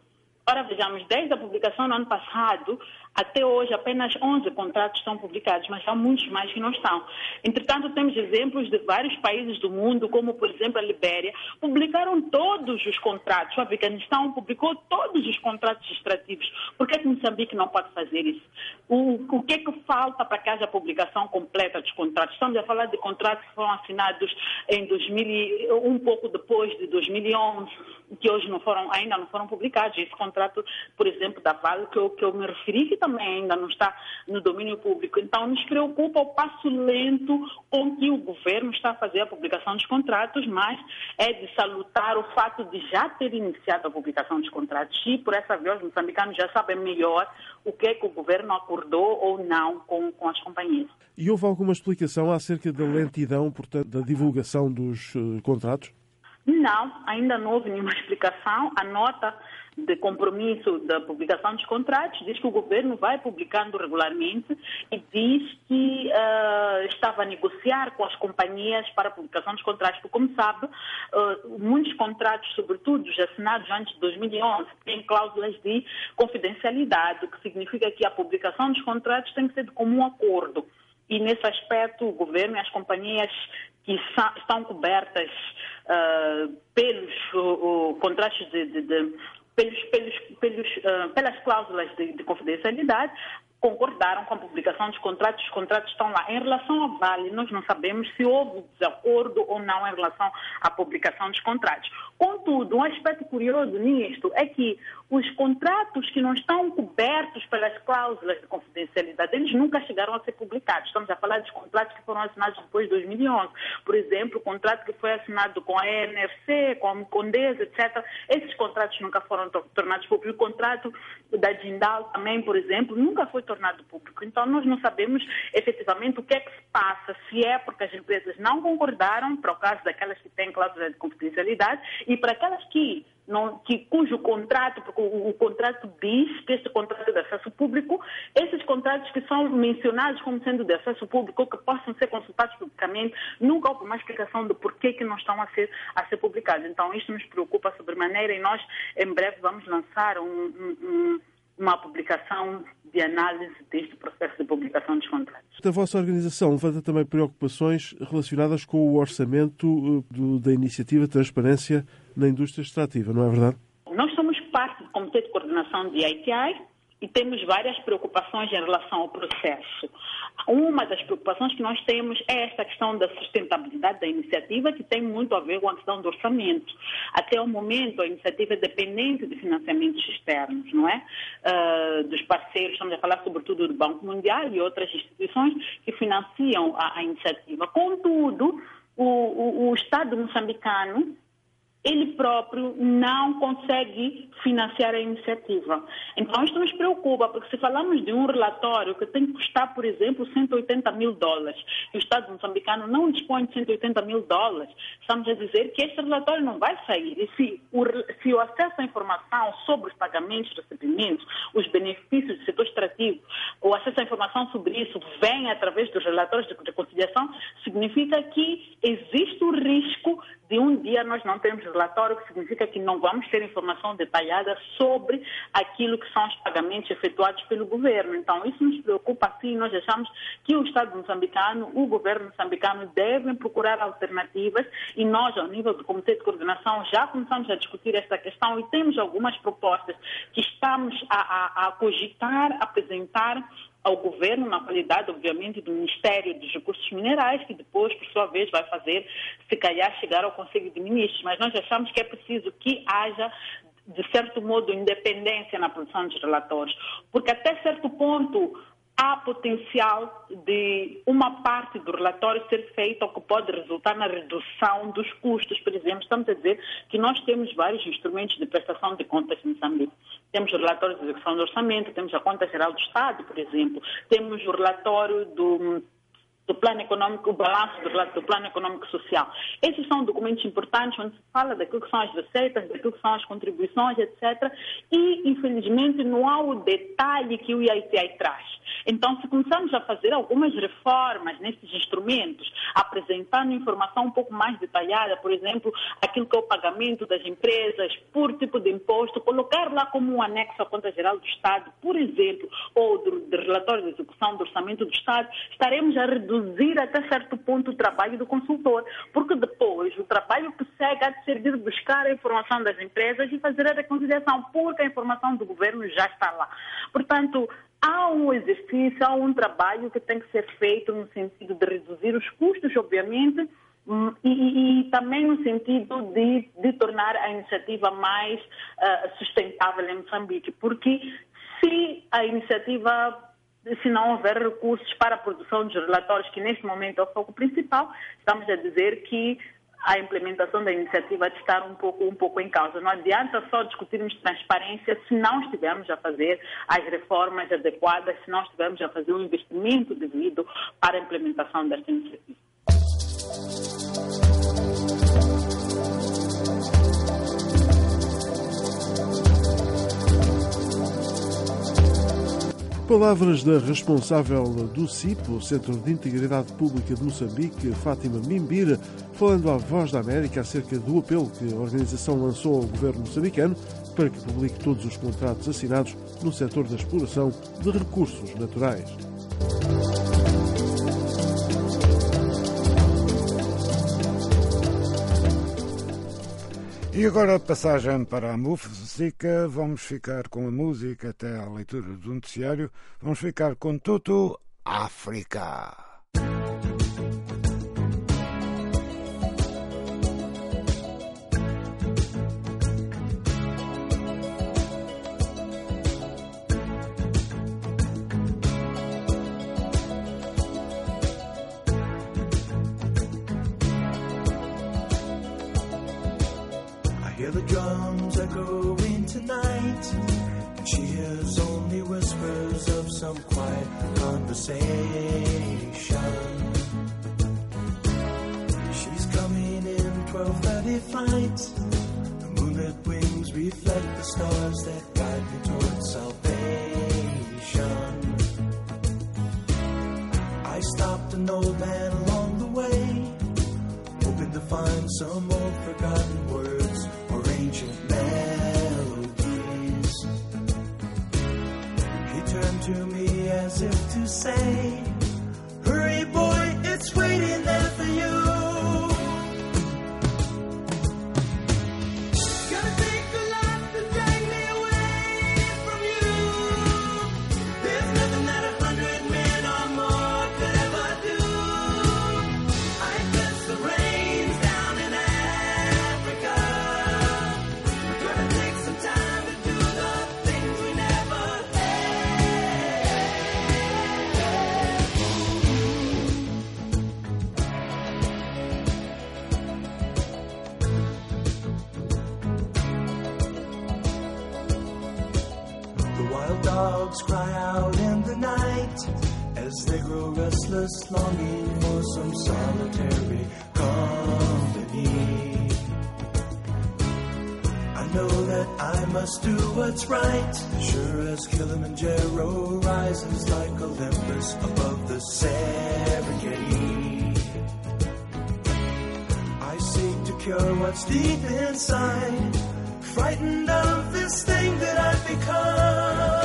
Ora, vejamos, desde a publicação no ano passado até hoje, apenas onze contratos estão publicados, mas há muitos mais que não estão. Entretanto, temos exemplos de vários países do mundo, como, por exemplo, a Libéria, publicaram todos os contratos. O Afeganistão publicou todos os contratos extrativos. Por que que Moçambique não pode fazer isso? O, o que é que falta para que haja publicação completa dos contratos? Estamos a falar de contratos que foram assinados em dois mil, um pouco depois de dois mil e onze, que hoje não foram, ainda não foram publicados. Esse contrato, por exemplo, da Vale, que eu, que eu me referi, que também ainda não está no domínio público. Então, nos preocupa o passo lento com que o governo está a fazer a publicação dos contratos, mas é de salutar o fato de já ter iniciado a publicação dos contratos. E, por essa vez, os moçambicanos já sabem melhor o que é que o governo acordou ou não com, com as companhias. E houve alguma explicação acerca da lentidão, portanto, da divulgação dos uh, contratos? Não, ainda não houve nenhuma explicação. A nota de compromisso da publicação dos contratos diz que o governo vai publicando regularmente e diz que uh, estava a negociar com as companhias para a publicação dos contratos. Porque, como sabe, uh, muitos contratos, sobretudo os assinados antes de dois mil e onze, têm cláusulas de confidencialidade, o que significa que a publicação dos contratos tem que ser de comum acordo. E, nesse aspecto, o governo e as companhias que estão cobertas uh, pelos uh, uh, contratos de, de, de pelos, pelos, pelos, uh, pelas cláusulas de, de confidencialidade, concordaram com a publicação dos contratos. Os contratos estão lá. Em relação à Vale, nós não sabemos se houve desacordo ou não em relação à publicação dos contratos. Contudo, um aspecto curioso nisto é que os contratos que não estão cobertos pelas cláusulas de confidencialidade, eles nunca chegaram a ser publicados. Estamos a falar dos contratos que foram assinados depois de dois mil e onze. Por exemplo, o contrato que foi assinado com a E N F C, com a Condesa, etcétera. Esses contratos nunca foram tornados públicos. O contrato da Jindal também, por exemplo, nunca foi tornado público. Então, nós não sabemos efetivamente o que é que se passa, se é porque as empresas não concordaram, para o caso daquelas que têm cláusula de confidencialidade, e para aquelas que, não, que cujo contrato, porque o, o contrato diz que este contrato é de acesso público, esses contratos que são mencionados como sendo de acesso público, que possam ser consultados publicamente, nunca houve uma explicação do porquê que não estão a ser, a ser publicados. Então, isto nos preocupa sobremaneira e nós, em breve, vamos lançar um, um, um uma publicação de análise deste processo de publicação dos contratos. A vossa organização levanta também preocupações relacionadas com o orçamento do, da iniciativa de transparência na indústria extrativa, não é verdade? Nós somos parte do Comitê de Coordenação de I T I e temos várias preocupações em relação ao processo. Uma das preocupações que nós temos é esta questão da sustentabilidade da iniciativa, que tem muito a ver com a questão do orçamento. Até o momento, a iniciativa é dependente de financiamentos externos, não é? Uh, dos parceiros, estamos a falar sobretudo do Banco Mundial e outras instituições que financiam a, a iniciativa. Contudo, o, o, o Estado moçambicano, ele próprio não consegue financiar a iniciativa. Então, isto nos preocupa, porque se falamos de um relatório que tem que custar, por exemplo, cento e oitenta mil dólares, e o Estado moçambicano não dispõe de cento e oitenta mil dólares, estamos a dizer que este relatório não vai sair. E se o, se o acesso à informação sobre os pagamentos, recebimentos, os benefícios do setor extrativo, o acesso à informação sobre isso vem através dos relatórios de reconciliação, significa que existe o risco de um dia nós não termos relatório, que significa que não vamos ter informação detalhada sobre aquilo que são os pagamentos efetuados pelo governo. Então, isso nos preocupa, sim. Nós achamos que o Estado moçambicano, o governo moçambicano devem procurar alternativas e nós, ao nível do Comitê de Coordenação, já começamos a discutir esta questão e temos algumas propostas que estamos a, a, a cogitar, apresentar ao governo, na qualidade, obviamente, do Ministério dos Recursos Minerais, que depois, por sua vez, vai fazer, se calhar, chegar ao Conselho de Ministros. Mas nós achamos que é preciso que haja, de certo modo, independência na produção dos relatórios, porque até certo ponto há potencial de uma parte do relatório ser feita, o que pode resultar na redução dos custos. Por exemplo, estamos a dizer que nós temos vários instrumentos de prestação de contas em Moçambique. Temos o relatório de execução do orçamento, temos a Conta Geral do Estado, por exemplo, temos o relatório do do plano econômico, o balanço do, do plano econômico e social. Esses são documentos importantes onde se fala daquilo que são as receitas, daquilo que são as contribuições, etcétera. E, infelizmente, não há o detalhe que o I I T I traz. Então, se começarmos a fazer algumas reformas nesses instrumentos, apresentando informação um pouco mais detalhada, por exemplo, aquilo que é o pagamento das empresas por tipo de imposto, colocar lá como um anexo à Conta Geral do Estado, por exemplo, ou do, do relatório de execução do Orçamento do Estado, estaremos a reduzir até certo ponto o trabalho do consultor, porque depois o trabalho que segue há de servir de buscar a informação das empresas e fazer a reconciliação, porque a informação do governo já está lá. Portanto, há um exercício, há um trabalho que tem que ser feito no sentido de reduzir os custos, obviamente, e, e, e também no sentido de, de tornar a iniciativa mais uh, sustentável em Moçambique, porque se a iniciativa, se não houver recursos para a produção dos relatórios, que neste momento é o foco principal, estamos a dizer que a implementação da iniciativa de estar um pouco, um pouco em causa. Não adianta só discutirmos transparência se não estivermos a fazer as reformas adequadas, se não estivermos a fazer o investimento devido para a implementação desta iniciativa. Palavras da responsável do C I P, o Centro de Integridade Pública de Moçambique, Fátima Mimbira, falando à Voz da América acerca do apelo que a organização lançou ao governo moçambicano para que publique todos os contratos assinados no setor da exploração de recursos naturais. E agora, passagem para a música, vamos ficar com a música até à leitura do noticiário. Vamos ficar com Tutu África. Hear the drums echoing tonight, and she hears only whispers of some quiet conversation. She's coming in twelve thirty flight. The moonlit wings reflect the stars that guide me towards salvation. I stopped an old man along the way, hoping to find some old forgotten words or ancient melodies. He turned to me as if to say, hurry boy, it's waiting there for you. Gotta take a lot to drag me away from you. There's nothing that a hundred men or more could ever do. I guess the rain's down in Africa. We're gonna take some time to do the things we never The wild dogs cry out in the night as they grow restless, longing for some solitary company. I know that I must do what's right, sure as Kilimanjaro rises like Olympus above the Serengeti. I seek to cure what's deep inside, frightened of this thing that I've become.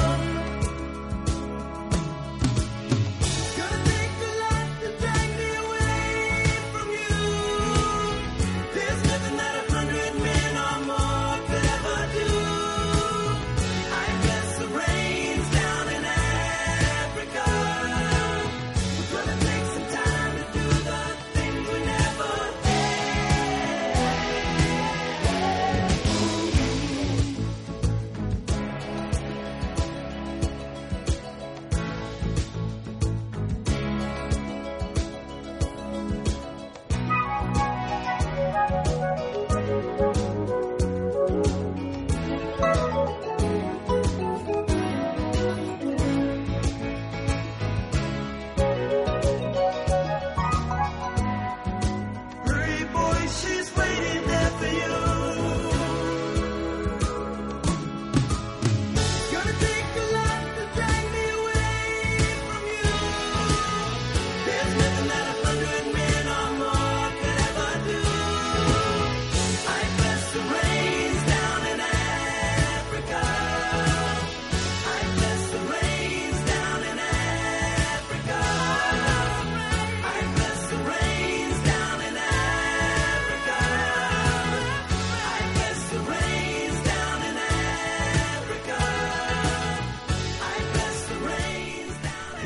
Gonna take a lot to drag me away from you. There's nothing that a hundred men or more could ever do. I guess the rain's down in Africa. We're gonna take some time to do the things we never had.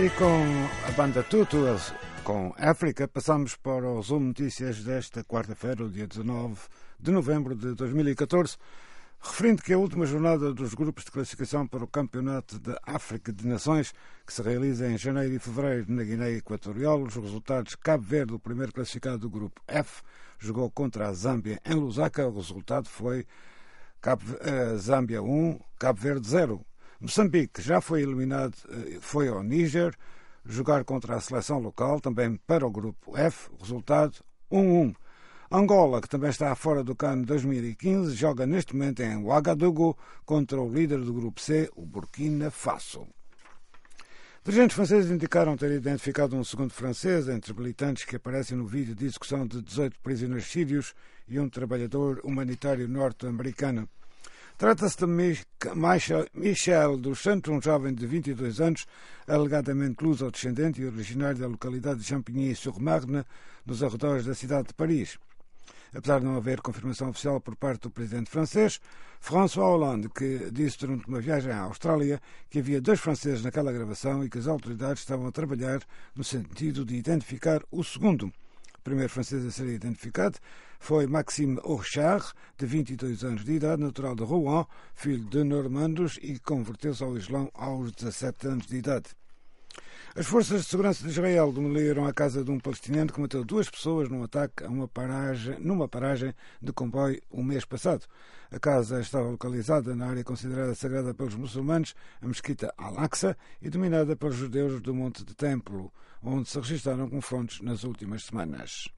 E com a banda Tutu, com África, passamos para o Zoom Notícias desta quarta-feira, o dia dezanove de novembro de dois mil e catorze, referindo que a última jornada dos grupos de classificação para o Campeonato da África de Nações, que se realiza em janeiro e fevereiro na Guiné Equatorial, os resultados: Cabo Verde, o primeiro classificado do grupo F, jogou contra a Zâmbia em Lusaka. O resultado foi Cabo, uh, Zâmbia um, Cabo Verde zero. Moçambique já foi eliminado, foi ao Níger jogar contra a seleção local, também para o grupo F, resultado um a um. Angola, que também está fora do CAN dois mil e quinze, joga neste momento em Ouagadougou contra o líder do grupo C, o Burkina Faso. Dirigentes franceses indicaram ter identificado um segundo francês entre militantes que aparecem no vídeo de execução de dezoito prisioneiros sírios e um trabalhador humanitário norte-americano. Trata-se de Michel dos Santos, um jovem de vinte e dois anos, alegadamente luso-descendente e originário da localidade de Champigny-sur-Marne, nos arredores da cidade de Paris. Apesar de não haver confirmação oficial por parte do presidente francês, François Hollande, que disse durante uma viagem à Austrália que havia dois franceses naquela gravação e que as autoridades estavam a trabalhar no sentido de identificar o segundo. O primeiro francês a ser identificado foi Maxime Orchard, de vinte e dois anos de idade, natural de Rouen, filho de normandos e converteu-se ao Islão aos dezassete anos de idade. As forças de segurança de Israel demoliram a casa de um palestiniano que matou duas pessoas num ataque a uma paragem, numa paragem de comboio o mês passado. A casa estava localizada na área considerada sagrada pelos muçulmanos, a Mesquita Al-Aqsa, e dominada pelos judeus do Monte de Templo, onde se registraram confrontos nas últimas semanas.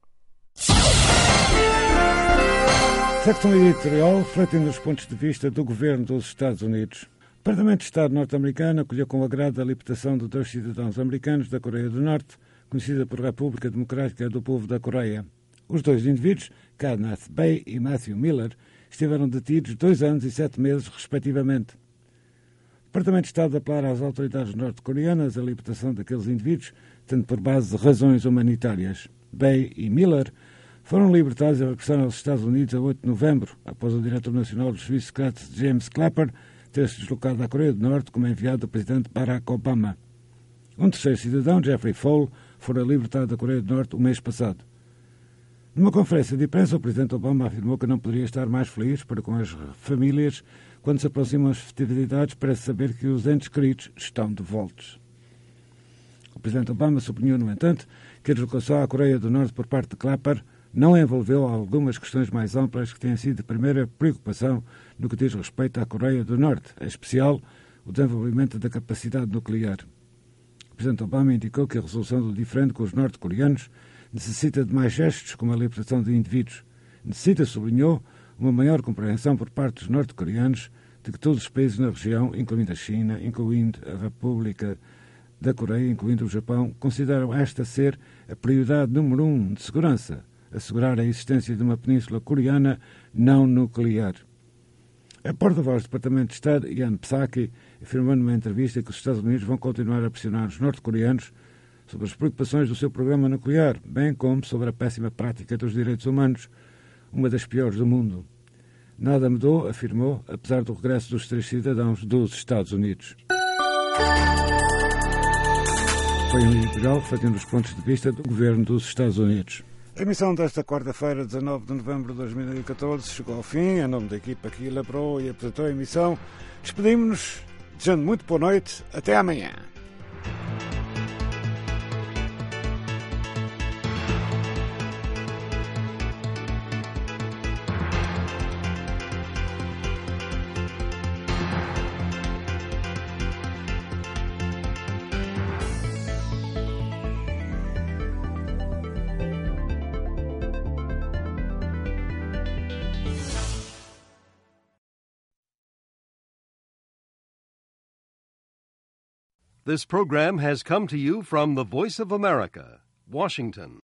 Secção editorial refletindo os pontos de vista do governo dos Estados Unidos. O Departamento de Estado norte-americano acolheu com agrado a libertação de dois cidadãos americanos da Coreia do Norte, conhecida por República Democrática do Povo da Coreia. Os dois indivíduos, Kenneth Bay e Matthew Miller, estiveram detidos dois anos e sete meses, respectivamente. O Departamento de Estado apela às autoridades norte-coreanas a libertação daqueles indivíduos, tendo por base razões humanitárias. Bay e Miller foram libertados e regressaram aos Estados Unidos a oito de novembro, após o diretor nacional dos serviços secretos James Clapper ter se deslocado à Coreia do Norte como enviado do presidente Barack Obama. Um terceiro cidadão, Jeffrey Fall, fora libertado da Coreia do Norte o mês passado. Numa conferência de imprensa, o presidente Obama afirmou que não poderia estar mais feliz para com as famílias quando se aproximam as festividades para saber que os entes queridos estão de volta. O presidente Obama sublinhou, no entanto, que a deslocação à Coreia do Norte por parte de Clapper não envolveu algumas questões mais amplas que têm sido de primeira preocupação no que diz respeito à Coreia do Norte, em especial o desenvolvimento da capacidade nuclear. O presidente Obama indicou que a resolução do diferendo com os norte-coreanos necessita de mais gestos, como a libertação de indivíduos. Necessita, sublinhou, uma maior compreensão por parte dos norte-coreanos de que todos os países na região, incluindo a China, incluindo a República da Coreia, incluindo o Japão, consideram esta ser a prioridade número um de segurança, assegurar a existência de uma península coreana não nuclear. A porta-voz do Departamento de Estado, Jan Psaki, afirmou numa entrevista que os Estados Unidos vão continuar a pressionar os norte-coreanos sobre as preocupações do seu programa nuclear, bem como sobre a péssima prática dos direitos humanos, uma das piores do mundo. Nada mudou, afirmou, apesar do regresso dos três cidadãos dos Estados Unidos. Foi um editorial refletindo os pontos de vista do governo dos Estados Unidos. A emissão desta quarta-feira, dezanove de novembro de dois mil e catorze, chegou ao fim. Em nome da equipa que elaborou e apresentou a emissão, despedimos-nos, desejando muito boa noite. Até amanhã. This program has come to you from the Voice of America, Washington.